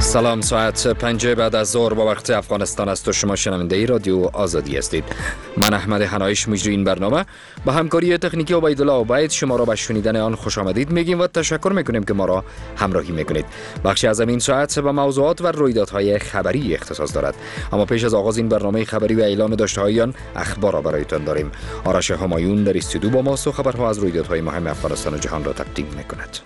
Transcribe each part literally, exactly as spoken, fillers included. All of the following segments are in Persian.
سلام، ساعت پنج بعد از ظهر با وقت افغانستان است و شما شنونده رادیو آزادی هستید. من احمد حنایش مجری این برنامه با همکاری تکنیکی عبیدالله عبید شما را به شنیدن آن خوش آمدید میگیم و تشکر میکنیم که ما را همراهی میکنید. بخشی از این ساعت به موضوعات و رویدادهای خبری اختصاص دارد، اما پیش از آغاز این برنامه خبری و اعلام داشته آن اخبار را برایتان داریم. آرش همایون در استودیو با ماست و خبرها از رویدادهای مهم افغانستان و جهان را تقدیم میکند.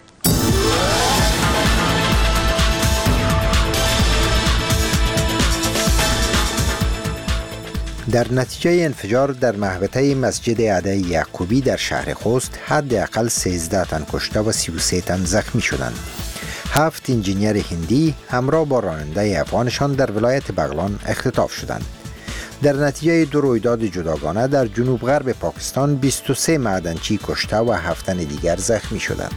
در نتیجه انفجار در محوطه مسجد عده یعقوبی در شهر خوست حداقل سیزده تن کشته و سی و سه تن زخمی شدند. هفت انجینیر هندی همراه با راننده افغانشان در ولایت بغلان اختطاف شدند. در نتیجه دو رویداد جداگانه در جنوب غرب پاکستان بیست و سه معدنچی کشته و هفت تن دیگر زخمی شدند.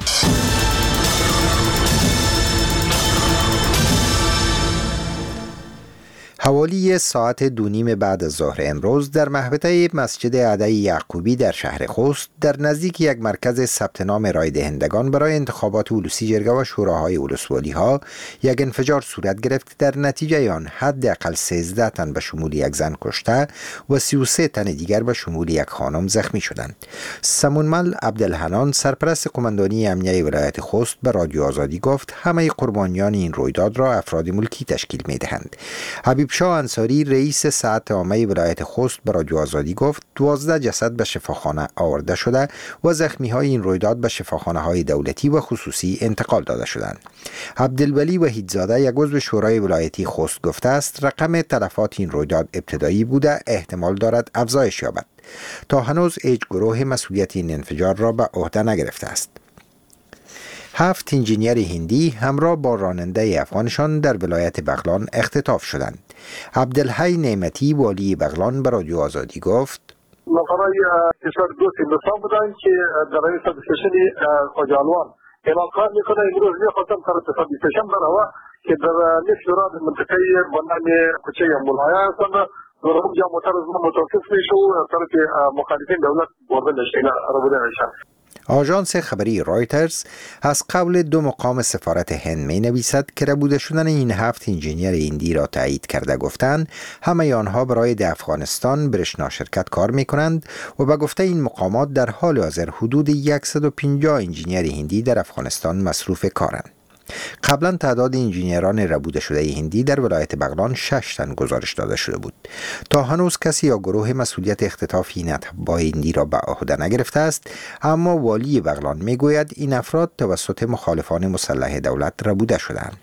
حوالی ساعت دو نیم بعد از ظهر امروز در محوطه مسجد عده یعقوبی در شهر خوست در نزدیک یک مرکز ثبت نام رای دهندگان برای انتخابات اولوسی جرگه و شوراهای ولسوالی ها یک انفجار صورت گرفت. در نتیجه آن حداقل سیزده تن به شمول یک زن کشته و سی و سه تن دیگر به شمول یک خانم زخمی شدند. سمونمل عبدالحنان سرپرست قماندانی امنیه ولایت خوست به رادیو آزادی گفت همه قربانیان این رویداد را افراد ملکی تشکیل می‌دهند. حبیب شاه انصاری رئیس ساعت عامه ولایت خوست به رادیو آزادی گفت دوازده جسد به شفاخانه آورده شده و زخمی های این رویداد به شفاخانه های دولتی و خصوصی انتقال داده شدند. عبدالولی وحیدزاده یک عضو شورای ولایتی خوست گفته است رقم تلفات این رویداد ابتدایی بوده، احتمال دارد افزایش یابد. تا هنوز هیچ گروه مسئولیت این انفجار را به عهده نگرفته است. هفت انجینیر هندی همراه با راننده افغانشان در ولایت بغلان اختطاف شدند. عبدالحی نعمتی والی بغلان به رادیو آزادی گفت نفرای کشور دوست هندوستان بودند که در این سب استیشن خوجالوان اعلام کار میکنه. امروز میخواستم طرف سب استیشن برای که در نصف شورا منطقه بنام کوچه مولایه هستند و اونجا موتر از ما متوقف میشه و طرف مخالفین دولت برده نشینا رو بوده نشن. آژانس خبری رایترز از قول دو مقام سفارت هند می نویسد که ربوده شدن این هفت انجینیر هندی را تایید کرده گفتند همه آنها برای در افغانستان برشنا شرکت کار می کنند و به گفته این مقامات در حال حاضر حدود صد و پنجاه انجینیر هندی در افغانستان مصروف کارند. قبلا تعداد انجینیران ربوده شده هندی در ولایت بغلان شش تن گزارش داده شده بود. تا هنوز کسی یا گروه مسئولیت اختطاف این اتباع هندی را به عهده نگرفته است، اما والی بغلان میگوید این افراد توسط مخالفان مسلح دولت ربوده شدند.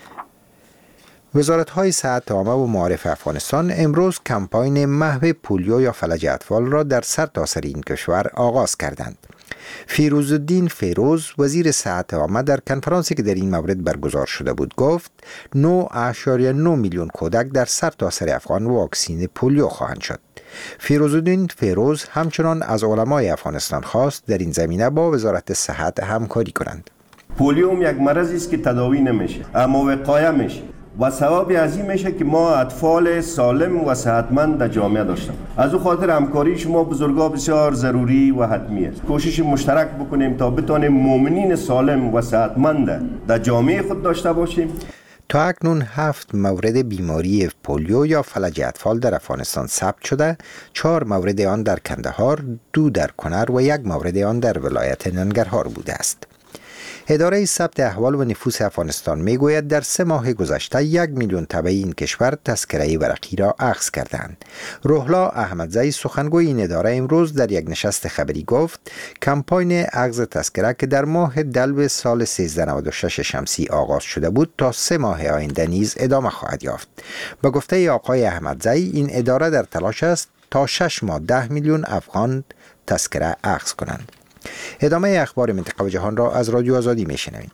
وزارت‌های صحت عامه و معارف افغانستان امروز کمپاین محو پولیو یا فلج اطفال را در سرتاسر این کشور آغاز کردند. فیروزالدین فیروز وزیر صحت عامه در کنفرانسی که در این مورد برگزار شده بود گفت نه اشاریه نه میلیون کودک در سرتاسر افغان واکسین پولیو خواهند شد. فیروزالدین فیروز همچنان از علمای افغانستان خواست در این زمینه با وزارت صحت همکاری کنند. پولیو یک مرضی است که تداوی نمیشه اما وقایه میشه و ثواب عظیم میشه که ما اطفال سالم و صحتمند در جامعه داشتیم. از او خاطر همکاری شما بزرگا بسیار ضروری و حتمی است. کوشش مشترک بکنیم تا بتونیم مؤمنین سالم و صحتمند در جامعه خود داشته باشیم. تا اکنون هفت مورد بیماری پولیو یا فلج اطفال در افغانستان ثبت شده، چهار مورد آن در کندهار، دو در کنر و یک مورد آن در ولایت ننگرهار بوده است. اداره ثبت احوال و نفوس افغانستان میگوید در سه ماه گذشته یک میلیون تبع این کشور تذکره ورقی را اخذ کردند. روحلا احمدزی سخنگوی این اداره امروز در یک نشست خبری گفت کمپاین اخذ تذکره که در ماه دلو سال سیزده نود و شش شمسی آغاز شده بود تا سه ماه آینده نیز ادامه خواهد یافت. به گفته آقای احمدزی این اداره در تلاش است تا شش ماه ده میلیون افغان تذکره اخذ کنند. ادامه اخبار منطقه و جهان را از رادیو آزادی میشنوید.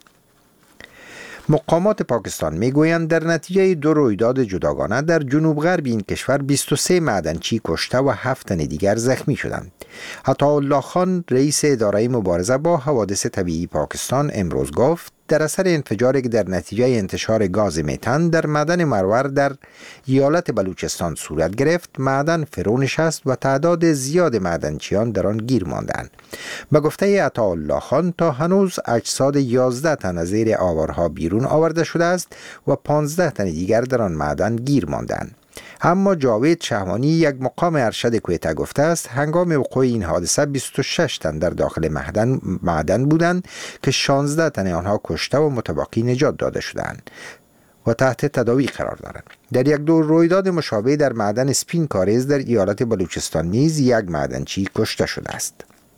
مقامات پاکستان میگویند در نتیجه دو رویداد جداگانه در جنوب غرب این کشور بیست و سه معدنچی کشته و هفت تن دیگر زخمی شدند. عطاالله خان رئیس اداره مبارزه با حوادث طبیعی پاکستان امروز گفت در اثر انفجاری که در نتیجه انتشار گاز متان در معدن مرور در ایالت بلوچستان صورت گرفت، معدن فرو نشست و تعداد زیاد معدنچیان در آن گیر ماندند. به گفته عطاالله خان تا هنوز اجساد یازده تن از زیر آوارها بیرون آورده شده است و پانزده تن دیگر در آن معدن گیر ماندند. اما جاوید شهوانی، یک مقام ارشد کویته، گفته است هنگام وقوع این حادثه بیست و شش تن در داخل معدن معدن بودند که شانزده تن آنها کشته و متبقی نجات داده شدند و تحت تداوی قرار دارند. در یک دور رویداد مشابه در معدن سپین کاریز در ایالت بلوچستان نیز یک معدنچی کشته شده است.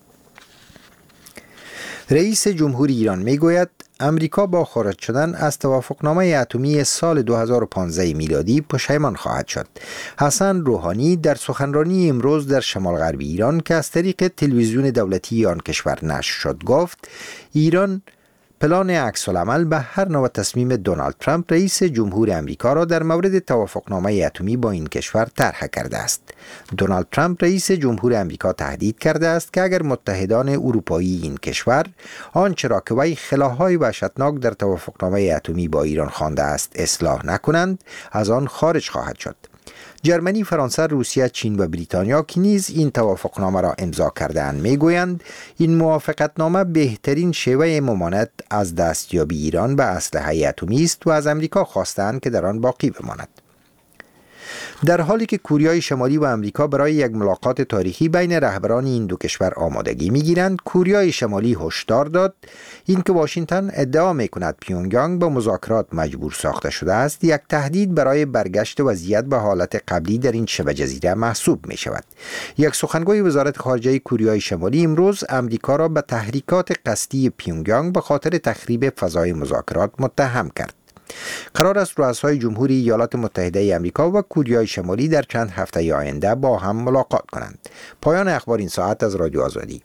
رئیس جمهور ایران میگوید امریکا با خارج شدن از توافقنامه اتمی سال دو هزار و پانزده میلادی پشیمان خواهد شد. حسن روحانی در سخنرانی امروز در شمال غربی ایران که از طریق تلویزیون دولتی آن کشور نشر شد گفت ایران پلان عکس العمل به هر نوع تصمیم دونالد ترامپ رئیس جمهور امریکا را در مورد توافقنامه اتمی با این کشور طرح کرده است. دونالد ترامپ رئیس جمهور امریکا تهدید کرده است که اگر متحدان اروپایی این کشور آنچه را که وی خلاهای وحشتناک در توافقنامه اتمی با ایران خوانده است اصلاح نکنند، از آن خارج خواهد شد. جرمنی، فرانسه، روسیه، چین و بریتانیا که نیز این توافقنامه را امضا کرده‌اند میگویند این موافقتنامه بهترین شیوه ممانعت از دستیابی ایران به اسلحه اتمی است و از امریکا خواستند که در آن باقی بماند. در حالی که کوریای شمالی و امریکا برای یک ملاقات تاریخی بین رهبران این دو کشور آمادگی می‌گیرند، کوریای شمالی هشدار داد اینکه واشنگتن ادعا می‌کند پیونگیانگ به مذاکرات مجبور ساخته شده است، یک تهدید برای برگشت وضعیت به حالت قبلی در این شبه جزیره محسوب می‌شود. یک سخنگوی وزارت خارجه کوریای شمالی امروز امریکا را به تحریکات قصدی پیونگیانگ به خاطر تخریب فضای مذاکرات متهم کرد. قرار است رؤسای جمهوری ایالات متحده آمریکا و کوریای شمالی در چند هفته آینده با هم ملاقات کنند. پایان اخبار این ساعت از رادیو آزادی.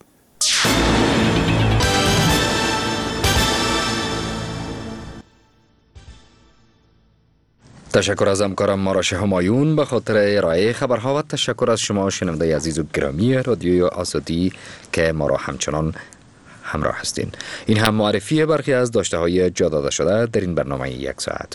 تشکر از همکارم ماراش همایون به خاطر ارائه خبرها و تشکر از شما شنونده عزیز و گرامی رادیوی آزادی که ما را همچنان همراه هستین. این هم معرفی برخی از داشته های جا داده شده در این برنامه یک ساعت.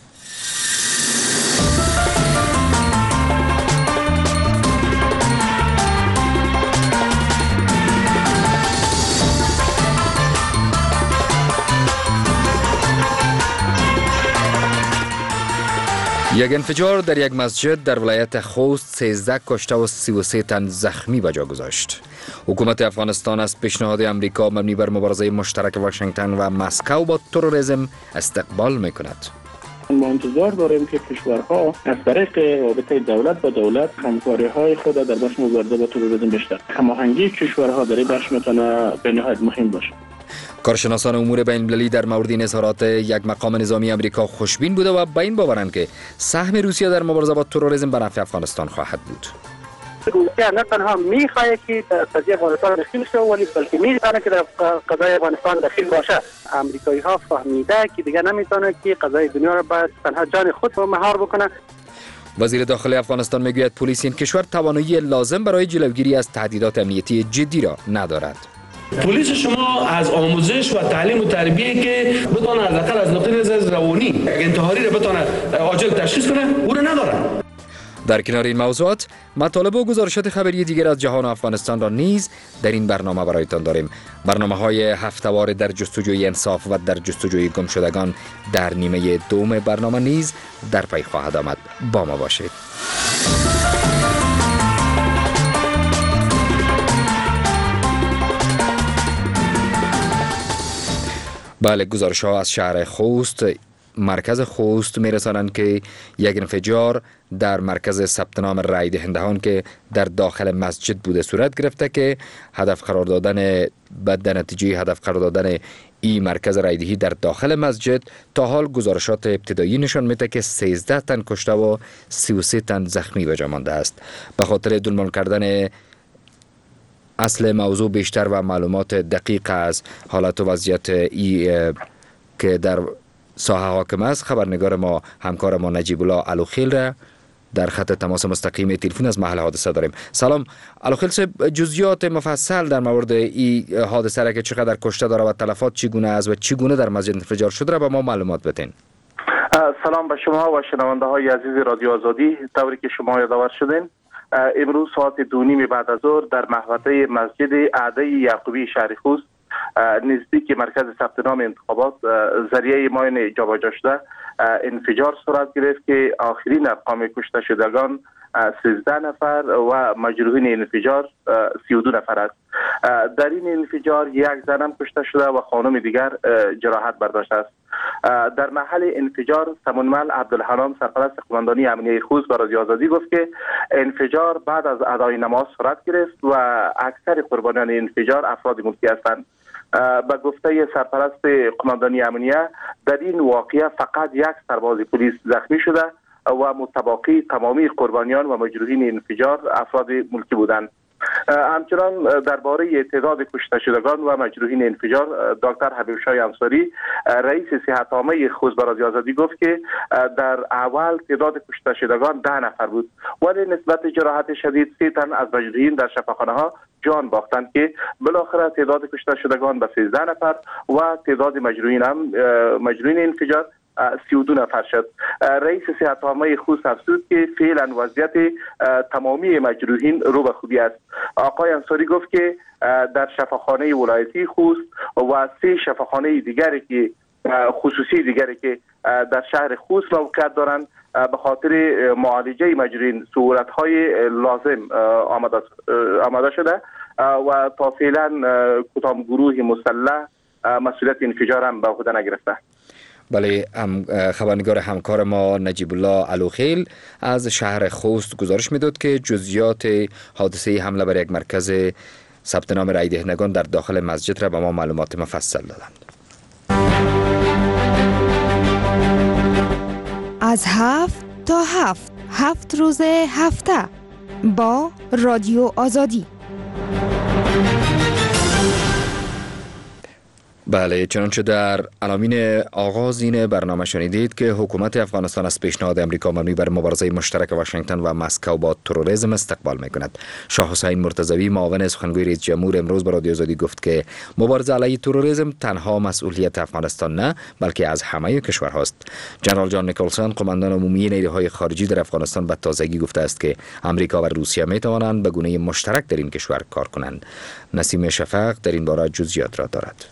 یک انفجار در یک مسجد در ولایت خوست سیزده کشته و سی و سه تن زخمی به جا گذاشت. حکومت افغانستان از پیشنهاد امریکا مبنی بر مبارزه مشترک واشنگتن و مسکو با تروریسم استقبال میکند. ما انتظار داریم که کشورها از طریق رابطه دولت با دولت همکاری‌های خود در بخش مبارزه با تروریسم بیشتر هماهنگی کشورها در این بخش میتونه به نهایت مهم باشه. کارشناسان امور بین‌المللی در مورد این اظهارات یک مقام نظامی امریکا خوشبین بوده و به این باورند که سهم روسیه در مبارزه با تروریسم به نفع افغانستان خواهد بود. روسیه نه تنها میخواهد که در قضیه افغانستان دخیل شود ولی بلکه میتونه که در قضیه افغانستان دخیل باشه. امریکایی ها فهمیده که دیگه نمیتونه که قضیه دنیا را باید تنها جان خود رو مهار بکنه. وزیر داخلی افغانستان میگوید پلیس این کشور توانایی لازم برای جلوگیری از تهدیدات امنیتی جدی را ندارد. پلیس شما از آموزش و تعلیم و تربیه که بتونه از اقل از نقطه نظر روانی انتحاری را بتونه عاجل تشخیص کنه او را نداره. در کنار این موضوعات مطالب و گزارشات خبری دیگر از جهان و افغانستان را نیز در این برنامه برایتان داریم. برنامه های هفته‌وار در جستجوی انصاف و در جستجوی گمشدگان در نیمه دوم برنامه نیز در پی خواهد آمد. با ما باشید. بله، گزارش ها از شهر خوست مرکز خوست میرسانند که یک انفجار در مرکز ثبت نام رای دهندگان که در داخل مسجد بوده صورت گرفته که هدف قرار دادن بعد نتیجه هدف قرار دادن این مرکز رای دهی در داخل مسجد تا حال گزارشات ابتدایی نشان میده که سیزده تن کشته و سی و سه تن زخمی به جا مانده است. به خاطر دنبال کردن اصل موضوع بیشتر و معلومات دقیق از حالت و وضعیت ای که در ساحه حاکم است، خبرنگار ما همکار ما نجیب الله علوخیل را در خط تماس مستقیم تلفن از محل حادثه داریم. سلام علاخیل صاحب، جزئیات مفصل در مورد این حادثه را که چقدر کشته داره و تلفات چگونه است و چگونه در مسجد انفجار شده را به ما معلومات بدین. سلام به شما و شنونده های عزیز رادیو آزادی. طوری که شما یادآور شدین، امروز ساعت دو نیم بعد از ظهر در محوطه مسجد اعدای یعقوبی شهر خوست نزدیک مرکز ثبت نام انتخابات ذریعه ماین جابجا شده انفجار صورت گرفت که آخرین ارقام کشته شدگان سیزده نفر و مجروحین انفجار سی و دو نفر است. در این انفجار یک زن کشته شده و خانم دیگر جراحت برداشته است. در محل انفجار سمونمل عبدالحنان سرپرست قماندانی امنیه خوست به رادیو آزادی گفت که انفجار بعد از ادای نماز صورت گرفت و اکثر قربانیان انفجار افراد ملکی هستند. به گفته سرپرست قماندانی امنیه در این واقعه فقط یک سرباز پلیس زخمی شده و متباقی تمامی قربانیان و مجروحین انفجار افراد ملکی بودند. همچنان درباره تعداد کشته شدگان و مجروحین انفجار دکتر حبیب شاه انصاری رئیس صحت عامه خوست به رادیو آزادی گفت که در اول تعداد کشته شدگان ده نفر بود ولی نسبت جراحت شدید سه تن از مجروحین در شفاخانه ها جان باختند که بالاخره تعداد کشته شدگان به سیزده نفر و تعداد مجروحین هم مجروحین انفجار سی و دو نفر شد. رئیس صحت عامه خوست افزود که فعلا وضعیت تمامی مجروحین رو به خوبی است. آقای انصاری گفت که در شفاخانه ولایتی خوست و سه شفاخانه دیگری که خصوصی دیگری که در شهر خوست موقعیت دارند به خاطر معالجه مجروحین صورت‌های لازم آماده آماده شده و تا فعلا کدام گروه مسلح مسئولیت انفجار هم به عهده نگرفته. بله، هم خبرنگار همکار ما نجیب الله علوخیل از شهر خوست گزارش میداد که جزئیات حادثه حمله بر یک مرکز ثبت نام رای دهندگان در داخل مسجد را به ما معلومات مفصل دادند. از هفت تا هفت هفت روز هفته با رادیو آزادی. بله، چنانچه در عناوین آغاز این برنامه شنیدید که حکومت افغانستان از پیشنهاد امریکا مبنی بر مبارزه مشترک واشنگتن و مسکو با تروریسم استقبال میکند. شاه حسین مرتضوی معاون سخنگوی رئیس جمهور امروز به رادیو آزادی گفت که مبارزه علیه تروریسم تنها مسئولیت افغانستان نه بلکه از همه کشورهاست. جنرال جان نیکلسون قماندان عمومی نیروهای خارجی در افغانستان به تازگی گفته است که امریکا و روسیه می توانند به گونه مشترک در این کشور کار کنند. نسیم شفق در این باره جزئیات را دارد.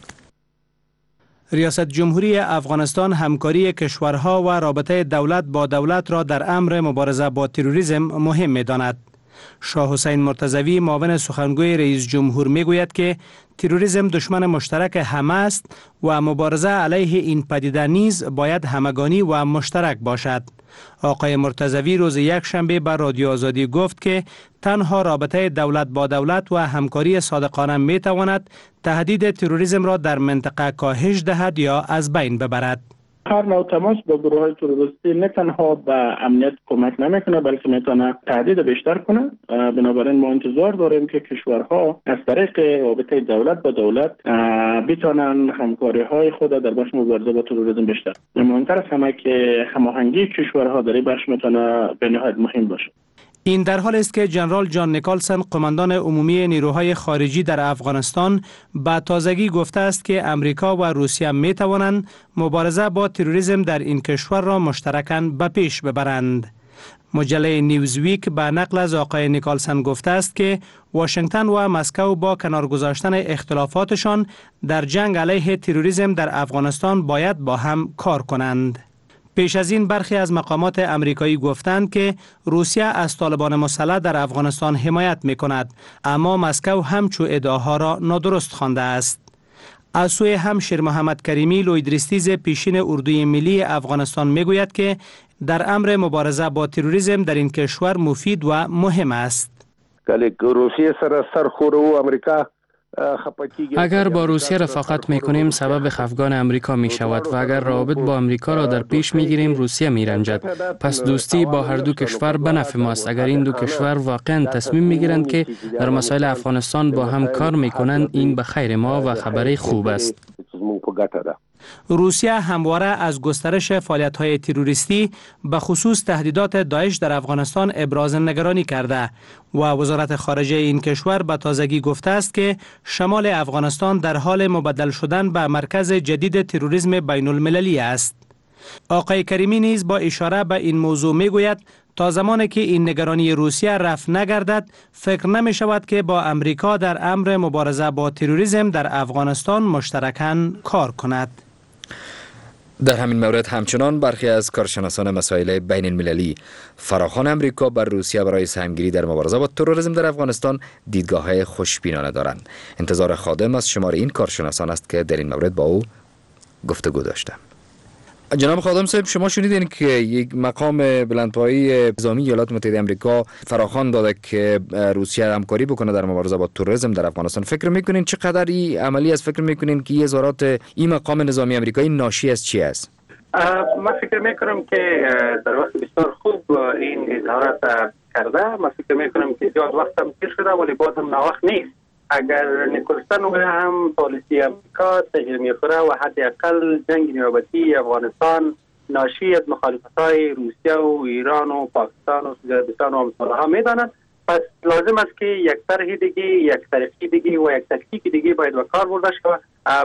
ریاست جمهوری افغانستان همکاری کشورها و رابطه دولت با دولت را در امر مبارزه با تروریسم مهم می‌داند. شاه حسین مرتضوی معاون سخنگوی رئیس جمهور میگوید که تروریسم دشمن مشترک همه است و مبارزه علیه این پدیده نیز باید همگانی و مشترک باشد. آقای مرتضوی روز یک شنبه بر رادیو آزادی گفت که تنها رابطه دولت با دولت و همکاری صادقانه می تواند تهدید تروریسم را در منطقه کاهش دهد یا از بین ببرد. هر نوع تماس با گروه های تروریستی نه تنها به امنیت کمک نمیکنه بلکه میتونه تهدید بیشتر کنه. بنابراین ما انتظار داریم که کشورها از طریق رابطه دولت با دولت بتونن همکاری های خود در بخش مبارزه با تروریسم بیشتر. مهمتر از همه که هماهنگی کشورها در این بخش میتونه به نهایت مهم باشه. این در حال است که جنرال جان نیکلسون قماندان عمومی نیروهای خارجی در افغانستان با تازگی گفته است که امریکا و روسیه می توانند مبارزه با تروریسم در این کشور را مشترکاً به پیش ببرند. مجله نیوزویک به نقل از آقای نیکلسون گفته است که واشنگتن و مسکو با کنار گذاشتن اختلافاتشان در جنگ علیه تروریسم در افغانستان باید با هم کار کنند. پیش از این برخی از مقامات امریکایی گفتند که روسیه از طالبان مسلح در افغانستان حمایت می کند، اما مسکو همچو ادعاها را نادرست خوانده است. از سوی هم شیر محمد کریمی لویدریستیز پیشین اردوی ملی افغانستان می گوید که در امر مبارزه با تروریسم در این کشور مفید و مهم است. روسیه سر سرخور و امریکا اگر با روسیه رفاقت می کنیم سبب خفگان امریکا می شود و اگر روابط با امریکا را در پیش می گیریم روسیه می رنجد. پس دوستی با هر دو کشور به نفع ماست. اگر این دو کشور واقعا تصمیم می گیرند که در مسائل افغانستان با هم کار می کنند این به خیر ما و خبری خوب است. روسیه همواره از گسترش فعالیت‌های تروریستی به خصوص تهدیدات داعش در افغانستان ابراز نگرانی کرده و وزارت خارجه این کشور به تازگی گفته است که شمال افغانستان در حال مبدل شدن به مرکز جدید تروریسم بین المللی است. آقای کریمی نیز با اشاره به این موضوع می گوید تا زمانی که این نگرانی روسیه رفع نگردد فکر نمی شود که با امریکا در امر مبارزه با تروریسم در افغانستان مشترکاً کار کند. در همین مورد همچنان برخی از کارشناسان مسائل بین المللی فراخوان امریکا بر روسیه برای سهمگیری در مبارزه با تروریسم در افغانستان دیدگاه خوشبینانه دارند. انتظار خادم از شمار این کارشناسان است که در این مورد با او گفتگو داشتم. جناب خادم صاحب، شما شنیدین که یک مقام بلندپایه نظامی ایالات متحده آمریکا فراخوان داده که روسیه همکاری بکنه در مبارزه با تروریسم در افغانستان. فکر میکنین چقدر این عملی است؟ فکر میکنین که این اظهارات این مقام نظامی آمریکایی ناشی از چی است؟ من فکر میکنم که در وقت بسیار خوب این اظهارات کرده. من فکر میکنم که زیاد وقت هم تیر شده ولی باز هم ناوقت نیست. اگر نیکلسن و هم پالیسی امریکا تغییر میخوره و حداقل جنگ نیابتی افغانستان ناشی از مخالفت‌های روسیه و ایران و پاکستان و سوزیستان و امثالها میدانند، پس لازم است که یک طرح دیگه، یک طریقی دیگه و یک تکتیک دیگه باید به کار برده شود.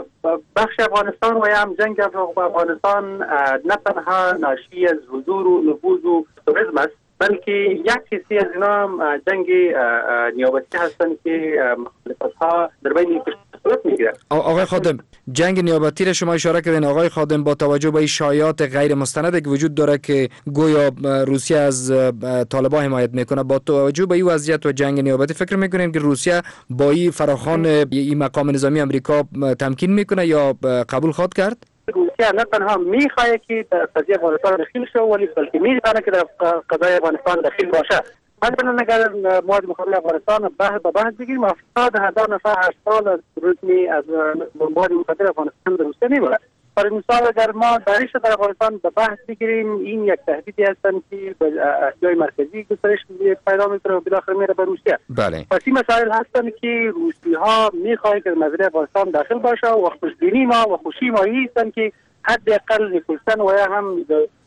بخش افغانستان و هم جنگ افغانستان نه تنها ناشی از حضور و نفوذ و تروریسم است، بلکه یک حصی از اینا هم جنگ نیابتی هستند که مخالفت‌ها در بین صورت میگیره. آقای خادم، جنگ نیابتی را شما اشاره کردین. آقای خادم، با توجه به این شایعات غیر مستند که وجود داره که گویا روسیه از طالبان حمایت میکنه، با توجه به این وضعیت و جنگ نیابتی فکر میکنین که روسیه با این فراخوان این مقام نظامی آمریکا تمکین میکنه یا قبول خواهد کرد؟ روسیه نه تنها میخواهد که در قضیه افغانستان دخیل شود ولی بلکه میتونه که در قضیه افغانستان دخیل باشه. مثلا اگر مواد مخابره افغانستان بحث به بحث بگیریم هفتاد هزار نفر هر سال از روزمی از مواد مخابره افغانستان در روسیه میبرد. برای مثال اگر ما داعش در افغانستان به بحث بگیریم، این یک تهدیدی هستند که به اسیای مرکزی گسترش پیدا میکنه و بالاخره میره به روسیه. بله. پس این مسائل هستند که روسی ها میخواهند که مسئله افغانستان داخل باشه و خوشبینی ما و خوشی ما هستند که حداقل نیکلسن و هم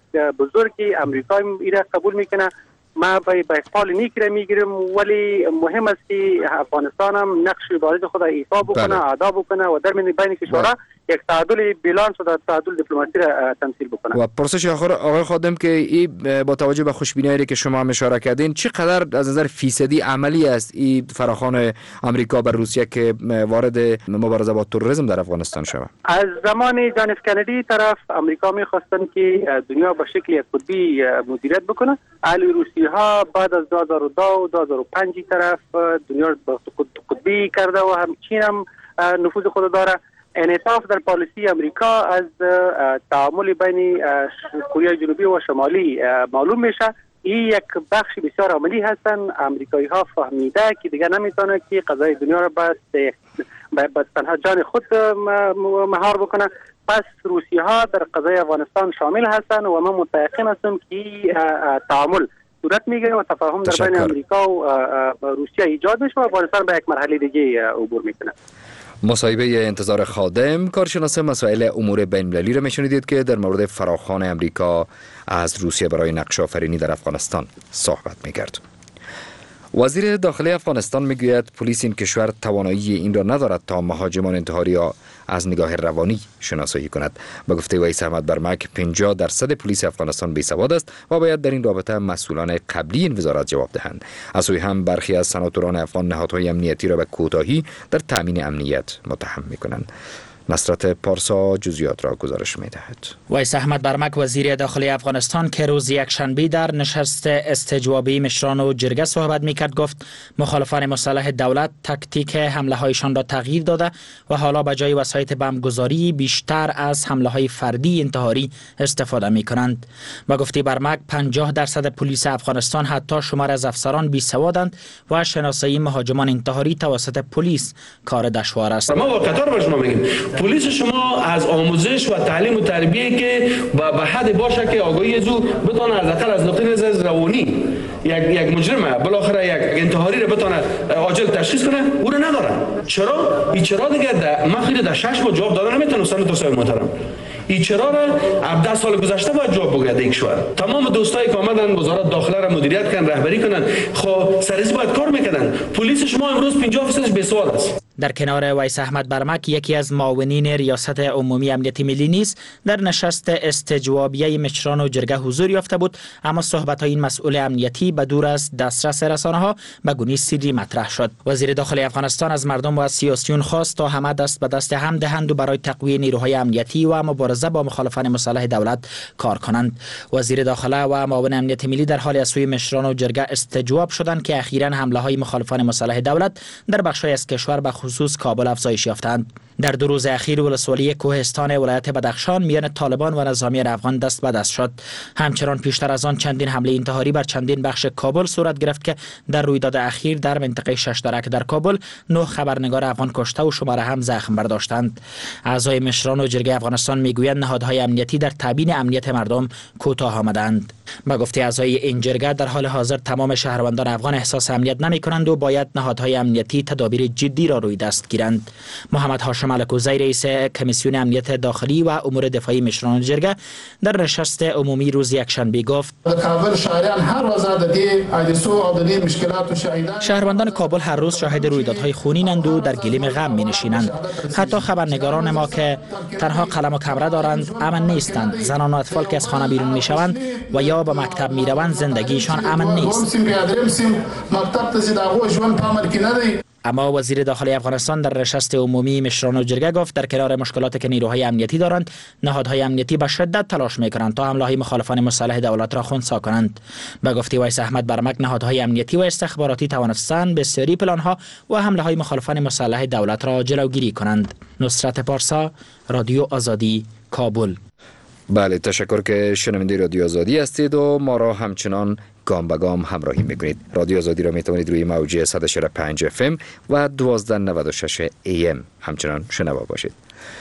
بزرگی امریکا ایره قبول میکنه. ما به اقبال نیکی را میگیریم ولی مهم است که افغانستان هم نقش بارد خود ایفا بکنه، ادا بکنه و در بین کشورها یک تعادل بالانس و تعادل دیپلماسی را تمثیل بکنه. و پرسش آخر آقای خادم که این با توجه به خوشبینی که شما اشاره کردین چقدر از نظر فیصدی عملی است این فراخوان آمریکا بر روسیه که وارد مبارزه با تروریسم در افغانستان شود؟ از زمان جان اف کندی طرف امریکا می‌خواستن که دنیا به شکل قطبی مدیریت بکنه. علی روسی ها بعد از دو هزار و دو و دو هزار و پنج طرف دنیا را قطبی کرده و هم چین هم نفوذ خود داره. انعطاف در پالیسی امریکا از تعامل بین کره جنوبی و شمالی معلوم میشه. این یک بخش بسیار عملی هستن. امریکایی ها فهمیده که دیگه نمیتونه که قضای دنیا را به تنها جان خود مهار بکنه. پس روسی ها در قضای افغانستان شامل هستن و من متيقن هستم که تعامل صورت میگیره و تفاهم در بین امریکا و روسیه ایجاد میشه و افغانستان به یک مرحله دیگه عبور میکنه. مصاحبه انتظار خادم، کارشناس مسائل امور بین المللی را میشنیدید که در مورد فراخوان امریکا از روسیه برای نقش آفرینی در افغانستان صحبت میکرد. وزیر داخلی افغانستان میگوید پلیس این کشور توانایی این را ندارد تا مهاجمان انتحاری را از نگاه روانی شناسایی کند. به گفته ویس احمد برمک پنجاه درصد پلیس افغانستان بیسواد است و باید در این رابطه مسئولان قبلی این وزارت جواب دهند. از سوی هم برخی از سناتوران افغان نهادهای امنیتی را به کوتاهی در تامین امنیت متهم میکنند. نصرت پارسا جزئیات را گزارش می‌دهد. ویس احمد برمک وزیر داخلی افغانستان که روز یکشنبه در نشست استجوابی مشران و جرگه صحبت می‌کرد گفت مخالفان مسلح دولت تاکتیک حمله‌هایشان را تغییر داده و حالا به جای وسایط بمبگذاری بیشتر از حمله‌های فردی انتحاری استفاده می‌کنند. با گفته برمک پنجاه درصد پلیس افغانستان حتی شمار از افسران بیسوادند و شناسایی مهاجمان انتحاری توسط پلیس کار دشوار است. ما واقعا به شما میگیم پلیس شما از آموزش و تعلیم و تربیه که به حد باشه که آگاهی زو بتونه از اقل از نقطه نظر روانی یک یک مجرم بالاخره یک انتحاری رو بتونه عاجل تشخیص کنه او رو نداره. چرا؟ این چرا دیگه من خیلی در شش با جواب دادن نمیتونم. سن تو محترم این چرا را هفده سال گذشته باید جواب بگوید این کشور. تمام دوستایی که آمدن وزارت داخله را مدیریت کردن، رهبری کردن، خب سرریزی باید کار میکردن. پلیس شما امروز پنجاه درصدش بی‌سواد است. در کنار ویس احمد برمک، یکی از معاونین ریاست عمومی امنیت ملی نیز در نشست استجوابیه مشران و جرگه حضور یافته بود، اما صحبت های این مسئول امنیتی به دور از دسترس رسانه ها به گونه سری مطرح شد. وزیر داخلی افغانستان از مردم و از سیاسیون خواست تا همه دست به دست هم دهند و برای تقویت نیروهای امنیتی و مبارزه با مخالفان مسلح دولت کار کنند. وزیر داخله و معاون امنیت ملی در حال از سوی مشران و جرگه استجواب شدند که اخیراً حمله های مخالفان مسلح دولت در بخش‌های از کشور به خصوص کابل افزایش یافتند. در دو روز اخیر ولسوالی کوهستان ولایت بدخشان میان طالبان و نظامیان افغان دست به دست شد. همچنان پیشتر از آن چندین حمله انتحاری بر چندین بخش کابل صورت گرفت که در رویداد اخیر در منطقه شش درک در کابل نه خبرنگار افغان کشته و شماره هم زخم برداشتند. اعضای مشران و جرگه افغانستان میگویند نهادهای امنیتی در تامین امنیت مردم کوتاه آمدند. با گفته اعضای این جرگه در حال حاضر تمام شهروندان افغان احساس امنیت نمی کنند و باید نهادهای امنیتی تدابیر جدی را روی دست گیرند. محمد هاشم الکوزی رئیس کمیسیون امنیت داخلی و امور دفاعی مشران جرگه در نشست عمومی روز یکشنبه گفت شهروندان کابل هر روز شاهد رویدادهای خونینند و در گلیم غم می نشینند. حتی خبرنگاران ما که تنها قلم و کمره دارند امن نیستند. زنان و اطفال که از خانه بیرون می شوند و یا به مکتب می روند زندگیشان امن نیست. اما وزیر داخلی افغانستان در نشست عمومی مشران و جرگه گفت در کنار مشکلاتی که نیروهای امنیتی دارند، نهادهای امنیتی به شدت تلاش میکنند تا حمله های مخالفان مسلح دولت را خنثی کنند. به گفته ویس احمد برمک، نهادهای امنیتی و استخباراتی توانستند بسیاری پلانها و حمله های مخالفان مسلح دولت را جلوگیری کنند. نصرت پارسا، رادیو آزادی، کابل. بله، تشکر که شنونده رادیو آزادی هستید و ما را همچنان گام به گام همراهی میکنید. رادیو آزادی را میتوانید روی موج صد و چهل و پنج اف ام و دوازده نود و شش ای ام همچنان شنوا باشید.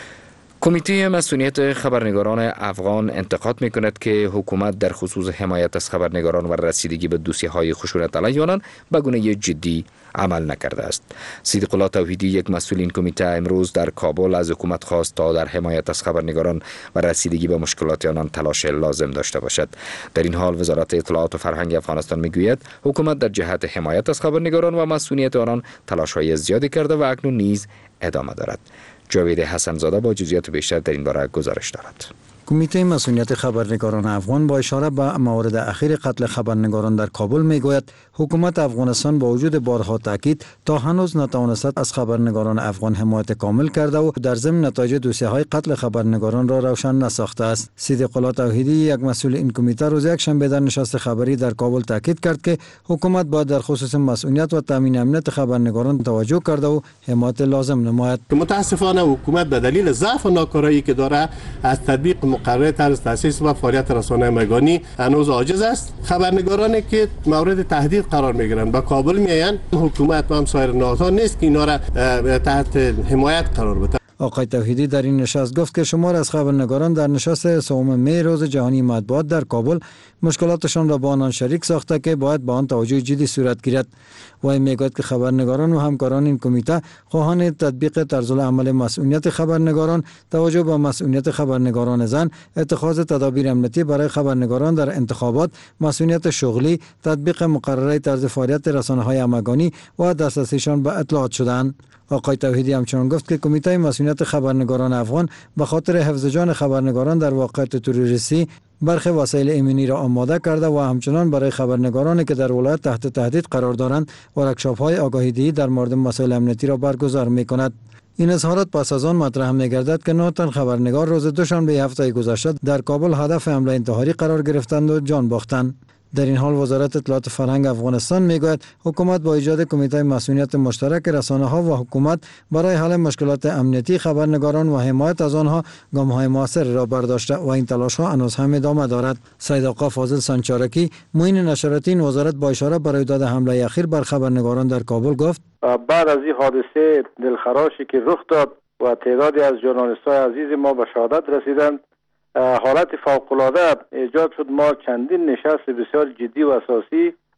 کمیته مسئولیت خبرنگاران افغان انتقاد میکند که حکومت در خصوص حمایت از خبرنگاران و رسیدگی به دوسیه‌های خشونت علیه آنان به گونه جدی عمل نکرده است. صدیق الله توحیدی، یک مسئول این کمیته، امروز در کابل از حکومت خواست تا در حمایت از خبرنگاران و رسیدگی به مشکلات آنان تلاش لازم داشته باشد. در این حال وزارت اطلاعات و فرهنگ افغانستان میگوید حکومت در جهت حمایت از خبرنگاران و مسئولیت آنان تلاش‌های زیادی کرده و اکنون نیز ادامه دارد. جاوید حسن زاده با جزئیات بیشتر در این باره گزارش دارد. کمیته مسئولیت خبرنگاران افغان با اشاره به موارد اخیر قتل خبرنگاران در کابل میگوید حکومت افغانستان با وجود بارها تاکید تا هنوز نتوانست از خبرنگاران افغان حمایت کامل کرده و در ضمن نتایج دوسیه های قتل خبرنگاران را روشن نساخته است. صدیق الله توحیدی، یک مسئول این کمیته، روز یکشنبه در نشست خبری در کابل تاکید کرد که حکومت باید در خصوص مسئولیت و تامین امنیت خبرنگاران توجه کرده و حمایت لازم نماید. متاسفانه حکومت به دلیل ضعف و ناکارایی که داره از تطبیق مقرره طرز تاسیس و فعالیت رسانه مگانی هنوز عاجز است. خبرنگارانی که مورد تهدید قرار میگیرند به کابل میآیند، حکومت و هم سایر نهادها نیست که اینا را تحت حمایت قرار بده. آقای توحیدی در این نشست گفت که شمار از خبرنگاران در نشست سوم می روز جهانی مطبوعات در کابل مشکلاتشان را با آنان شریک ساخته که باید با آن توجه جدی صورت گیرد. و میگوید که خبرنگاران و همکاران این کمیته خواهان تطبیق طرزالعمل مسئولیت خبرنگاران، توجه به مسئولیت خبرنگاران زن، اتخاذ تدابیر امنیتی برای خبرنگاران در انتخابات، مسئولیت شغلی، تطبیق مقرره طرز فعالیت رسانه‌های همگانی و دسترسیشان به اطلاعات شدند. آقای توحیدی همچنان گفت که کمیته مسئولیت خبرنگاران افغان به خاطر حفظ جان خبرنگاران در واقعیت تروریستی برخی وسایل ایمنی را آماده کرده و همچنان برای خبرنگارانی که در ولایت تحت تهدید قرار دارند ورکشاپ‌های آگاهی‌دهی در مورد مسائل امنیتی را برگزار می‌کند. این اظهارات پس از آن مطرح می‌گردد که نه تن خبرنگار روز دوشنبه هفته گذشته در کابل هدف حمله انتحاری قرار گرفتند و جان باختند. در این حال وزارت اطلاعات فرهنگ افغانستان میگوید حکومت با ایجاد کمیته مسئولیت مشترک رسانه‌ها و حکومت برای حل مشکلات امنیتی خبرنگاران و حمایت از آنها گام‌های موثر را برداشته و این تلاش‌ها هنوز هم ادامه دارد. سید آقا فاضل سنچارکی، معین نشراتی این وزارت با اشاره برای داد حمله اخیر بر خبرنگاران در کابل گفت بعد از این حادثه دلخراشی که رخ داد و تعدادی از ژورنالیست‌های عزیز ما به شهادت رسیدند، حالت فوق‌العاده ایجاد شد. ما چندین نشست بسیار جدی و اساسی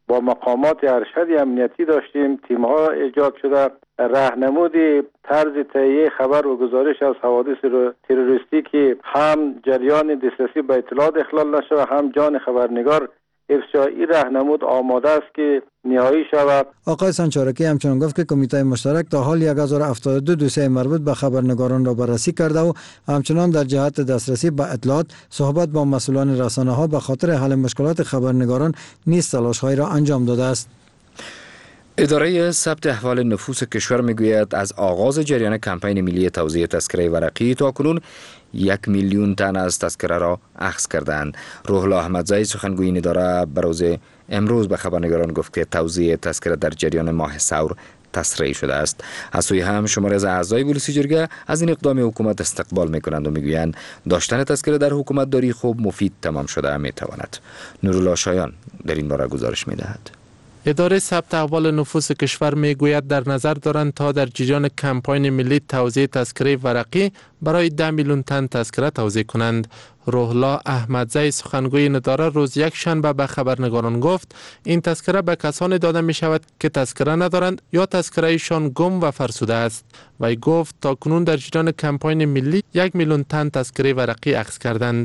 با مقامات ارشد امنیتی داشتیم، تیم‌ها ایجاد شده، راهنمود طرز تهیه خبر و گزارش از حوادث تروریستی که هم جریان دسترسی به اطلاعات اخلال نشود، هم جان خبرنگار افشایی راهنمود آماده است که نهایی شود. آقای سنچارکی همچنان گفت که کمیته مشترک تا حال هزار و هفتاد و دو دوسیه مربوط به خبرنگاران را بررسی کرده و همچنان در جهت دسترسی به اطلاعات صحبت با مسئولان رسانه ها به خاطر حل مشکلات خبرنگاران نیز تلاش‌هایی را انجام داده است. اداره ثبت احوال نفوس کشور میگوید از آغاز جریان کمپین ملی توزیع تذکره ورقی تاکنون یک میلیون تن از تذکره را اخذ کردند. روح الله احمدزی سخنگوی این اداره به روز امروز به خبرنگاران گفت که توزیع تذکره در جریان ماه ثور تسریع شده است. از سوی هم شماری از اعضای بولسی جرگه از این اقدام حکومت استقبال میکنند و میگویند داشتن تذکره در حکومت داری خوب مفید تمام شده میتواند. نورالله شایان در این باره گزارش میدهد. اداره ثبت احوال نفوس کشور میگوید در نظر دارند تا در جریان کمپاین ملی توزیع تذکره ورقی برای ده میلیون تن تذکره توزیع کنند. روح الله احمدزی سخنگوی این اداره روز یک شنبه به خبرنگاران گفت این تذکره به کسانی داده می شود که تذکره ندارند یا تذکره ایشان گم و فرسوده است. وی گفت تا کنون در جریان کمپاین ملی یک میلیون تن تذکره ورقی اخذ کردند.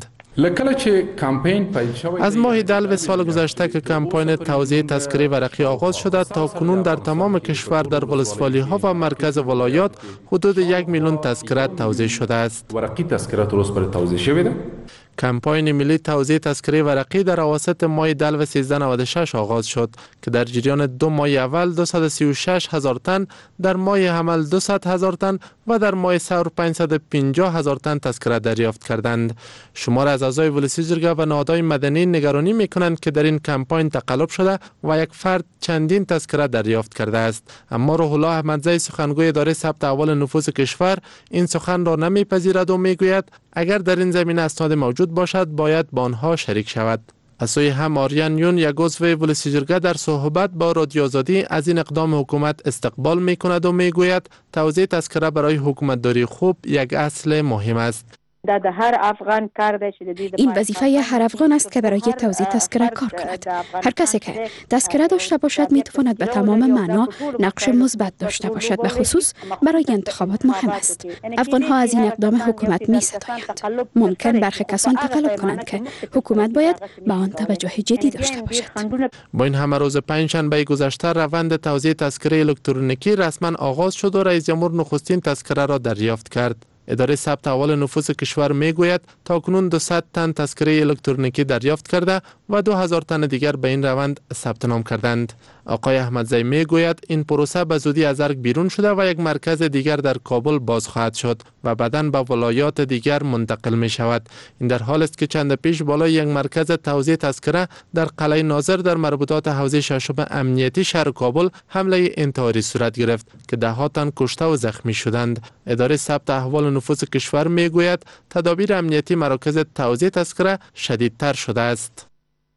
از ماه دلو سال گذشته که کمپاین توزیع تذکره ورقی آغاز شده تا کنون در تمام کشور در ولسوالی ها و مرکز ولایات حدود یک میلیون تذکره توزیع شده است. ورقی تذکره درست برای توزیع شده؟ کمپاین ملی توزیع تذکره ورقی در اواسط ماه دلو سیزده نود و شش آغاز شد که در جریان دو ماه اول دویست و سی و شش هزار تن، در ماه حمل دویست هزار تن و در ماه ثور پانصد و پنجاه هزار تن تذکره دریافت کردند. شمار از اعضای ولسی جرگه و نهادهای مدنی نگرانی میکنند که در این کمپاین تقلب شده و یک فرد چندین تذکره دریافت کرده است. اما روح الله احمدزی سخنگوی اداره ثبت احوال نفوس کشور این سخن را نمیپذیرد و میگوید اگر در این زمینه اسناد موجود باشد باید با آنها شریک شود. از سوی هم آریان یون یک عضو ولسی جرگه در صحبت با رادیو آزادی از این اقدام حکومت استقبال می کند و می گوید توزیع تذکره برای حکومت داری خوب یک اصل مهم است. هر افغان کار این وظیفه هر افغان است که برای توزیع تذکره کار کند. هر کسی که تذکره داشته باشد می تواند به تمام معنا نقش مثبت داشته باشد. به خصوص برای انتخابات مهم است. افغان ها از این اقدام حکومت می ستایند. ممکن برخی کسان تقلب کنند که حکومت باید به آن توجه جدی داشته باشد. با این همه روز پنجشنبه گذشته روند توزیع تذکره الکترونیکی رسما آغاز شد و رئیس جمهور نخستین تذکره را دریافت کرد. اداره ثبت احوال نفوس کشور میگوید تاکنون دویست تن تذکره الکترونیکی دریافت کرده و دو هزار تن دیگر به این روند ثبت نام کردند. آقای احمدزی میگوید این پروسه به زودی از ارگ بیرون شده و یک مرکز دیگر در کابل باز خواهد شد و بعداً به ولایات دیگر منتقل می شود. این در حال است که چند پیش بالای یک مرکز توزیع تذکره در قلعه ناظر در مربوطات حوزه ششم امنیتی شهر کابل حمله انتحاری صورت گرفت که ده ها تن کشته و زخمی شدند. اداره ثبت احوال نفوس کشور میگوید تدابیر امنیتی مراکز توزیع تذکره شدیدتر شده است.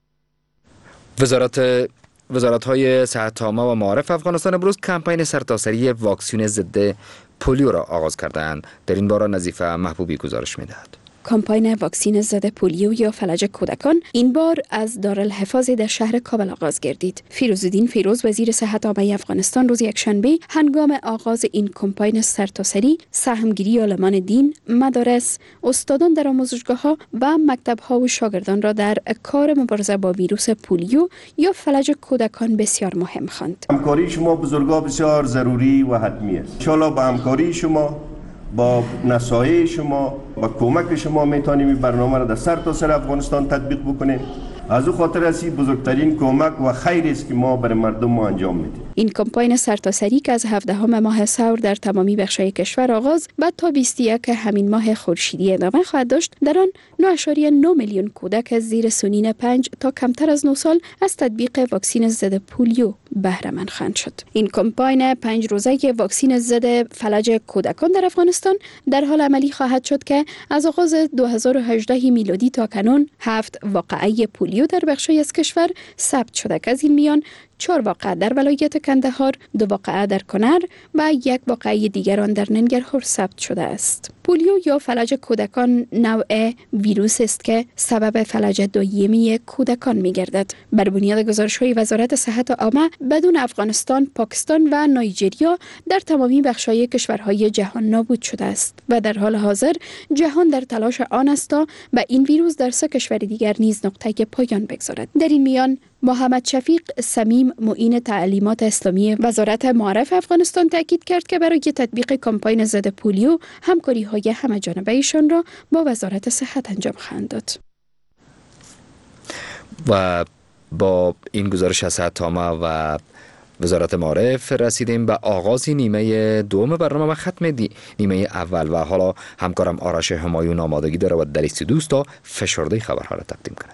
وزارت وزارت‌های صحت عامه و معارف افغانستان امروز کمپین سرتاسری واکسین ضد پولیو را آغاز کردند. در این باره نظیفه محبوبی گزارش می‌دهد. کمپاین واکسین ضد پولیو یا فلج کودکان این بار از دارالحفاظ در شهر کابل آغاز گردید. فیروزالدین فیروز وزیر صحت عامه افغانستان روز یکشنبه هنگام آغاز این کمپاین سرتاسری سهمگیری علمان دین، مدارس، استادان در آموزشگاه‌ها و مکتب‌ها و شاگردان را در کار مبارزه با ویروس پولیو یا فلج کودکان بسیار مهم خواند. همکاری شما بزرگا بسیار ضروری و حتمی است. ان شاءالله با همکاری شما، با نصایح شما، با کمک شما میتونیم این برنامه را در سر تا سر افغانستان تطبیق بکنیم. از او خاطر است بزرگترین کمک و خیر است که ما برای مردم ما انجام میدیم. این کمپاین سرتاسری که از هفدهم ماه ثور در تمامی بخش‌های کشور آغاز بعد تا بیست و یک همین ماه خورشیدی ادامه خواهد داشت، در آن نه ممیز نه میلیون کودک از زیر سنین پنج تا کمتر از نه سال از تطبیق واکسن ضد پولیو بهره مند خواهند شد. این کمپاین پنج روزه واکسن ضد فلج کودکان در افغانستان در حال عملی خواهد شد که از آغاز دو هزار و هجده میلادی تا کنون هفت واقعه پولیو در بخشی از کشور ثبت شده که از این میان چهار واقعه در ولایت کندهار، دو واقعه در کنر و یک واقعه دیگر آن در ننگرهار ثبت شده است. پولیو یا فلج کودکان نوع ویروس است که سبب فلج دائمی کودکان می‌گردد. بر بنیاد گزارش‌های وزارت صحت عامه، بدون افغانستان، پاکستان و نایجریا در تمامی بخش‌های کشورهای جهان نابود شده است و در حال حاضر جهان در تلاش آن است تا به این ویروس در سه کشور دیگر نیز نقطه پایان بگذارد. در این میان محمد شفیق صمیم معین تعلیمات اسلامی وزارت معارف افغانستان تاکید کرد که برای تطبیق کمپاین ضد پولیو همکاری‌های همه جانبه ایشان را با وزارت صحت انجام خواهند داد. و با این گزارش از صحت عامه و وزارت معارف رسیدیم به آغاز نیمه دوم برنامه و ختم دی نیمه اول و حالا همکارم آرش همایون آمادگی داره و در استودیو تا فشرده خبرها را تقدیم کند.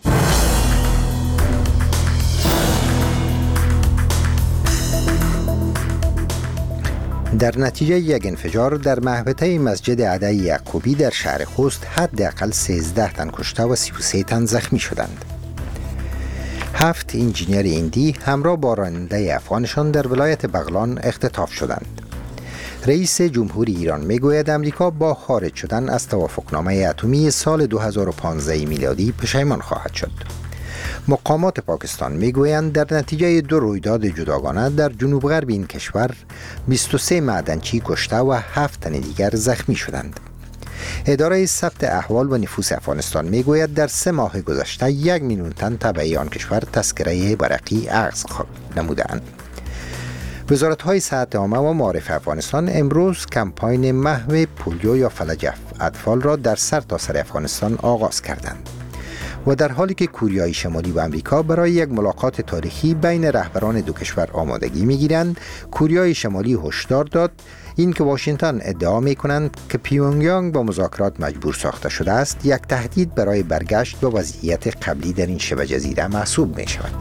در نتیجه یک انفجار در محوطه مسجد عدی یعقوبی در شهر خوست حداقل سیزده تن کشته و سی و سه تن زخمی شدند. هفت انجینیر هندی همراه با راننده افغانشان در ولایت بغلان اختطاف شدند. رئیس جمهوری ایران میگوید امریکا با خارج شدن از توافقنامه اتمی سال دو هزار و پانزده میلادی پشیمان خواهد شد. مقامات پاکستان میگویند در نتیجه دو رویداد جداگانه در جنوب غرب این کشور بیست و سه معدنچی کشته و هفت تن دیگر زخمی شدند. اداره ثبت احوال و نفوس افغانستان میگوید در سه ماه گذشته یک میلیون تن تبعی آن کشور تذکره برقی اخذ نمودند. وزارت‌های صحت عامه و معارف افغانستان امروز کمپاین محو پولیو یا فلج اطفال را در سرتاسر افغانستان آغاز کردند و در حالی که کوریای شمالی و امریکا برای یک ملاقات تاریخی بین رهبران دو کشور آمادگی می‌گیرند، کوریای شمالی هشدار داد اینکه واشنگتن ادعا می‌کنند که پیونگیانگ با مذاکرات مجبور ساخته شده است، یک تهدید برای برگشت به وضعیت قبلی در این شبه جزیره محسوب می‌شود.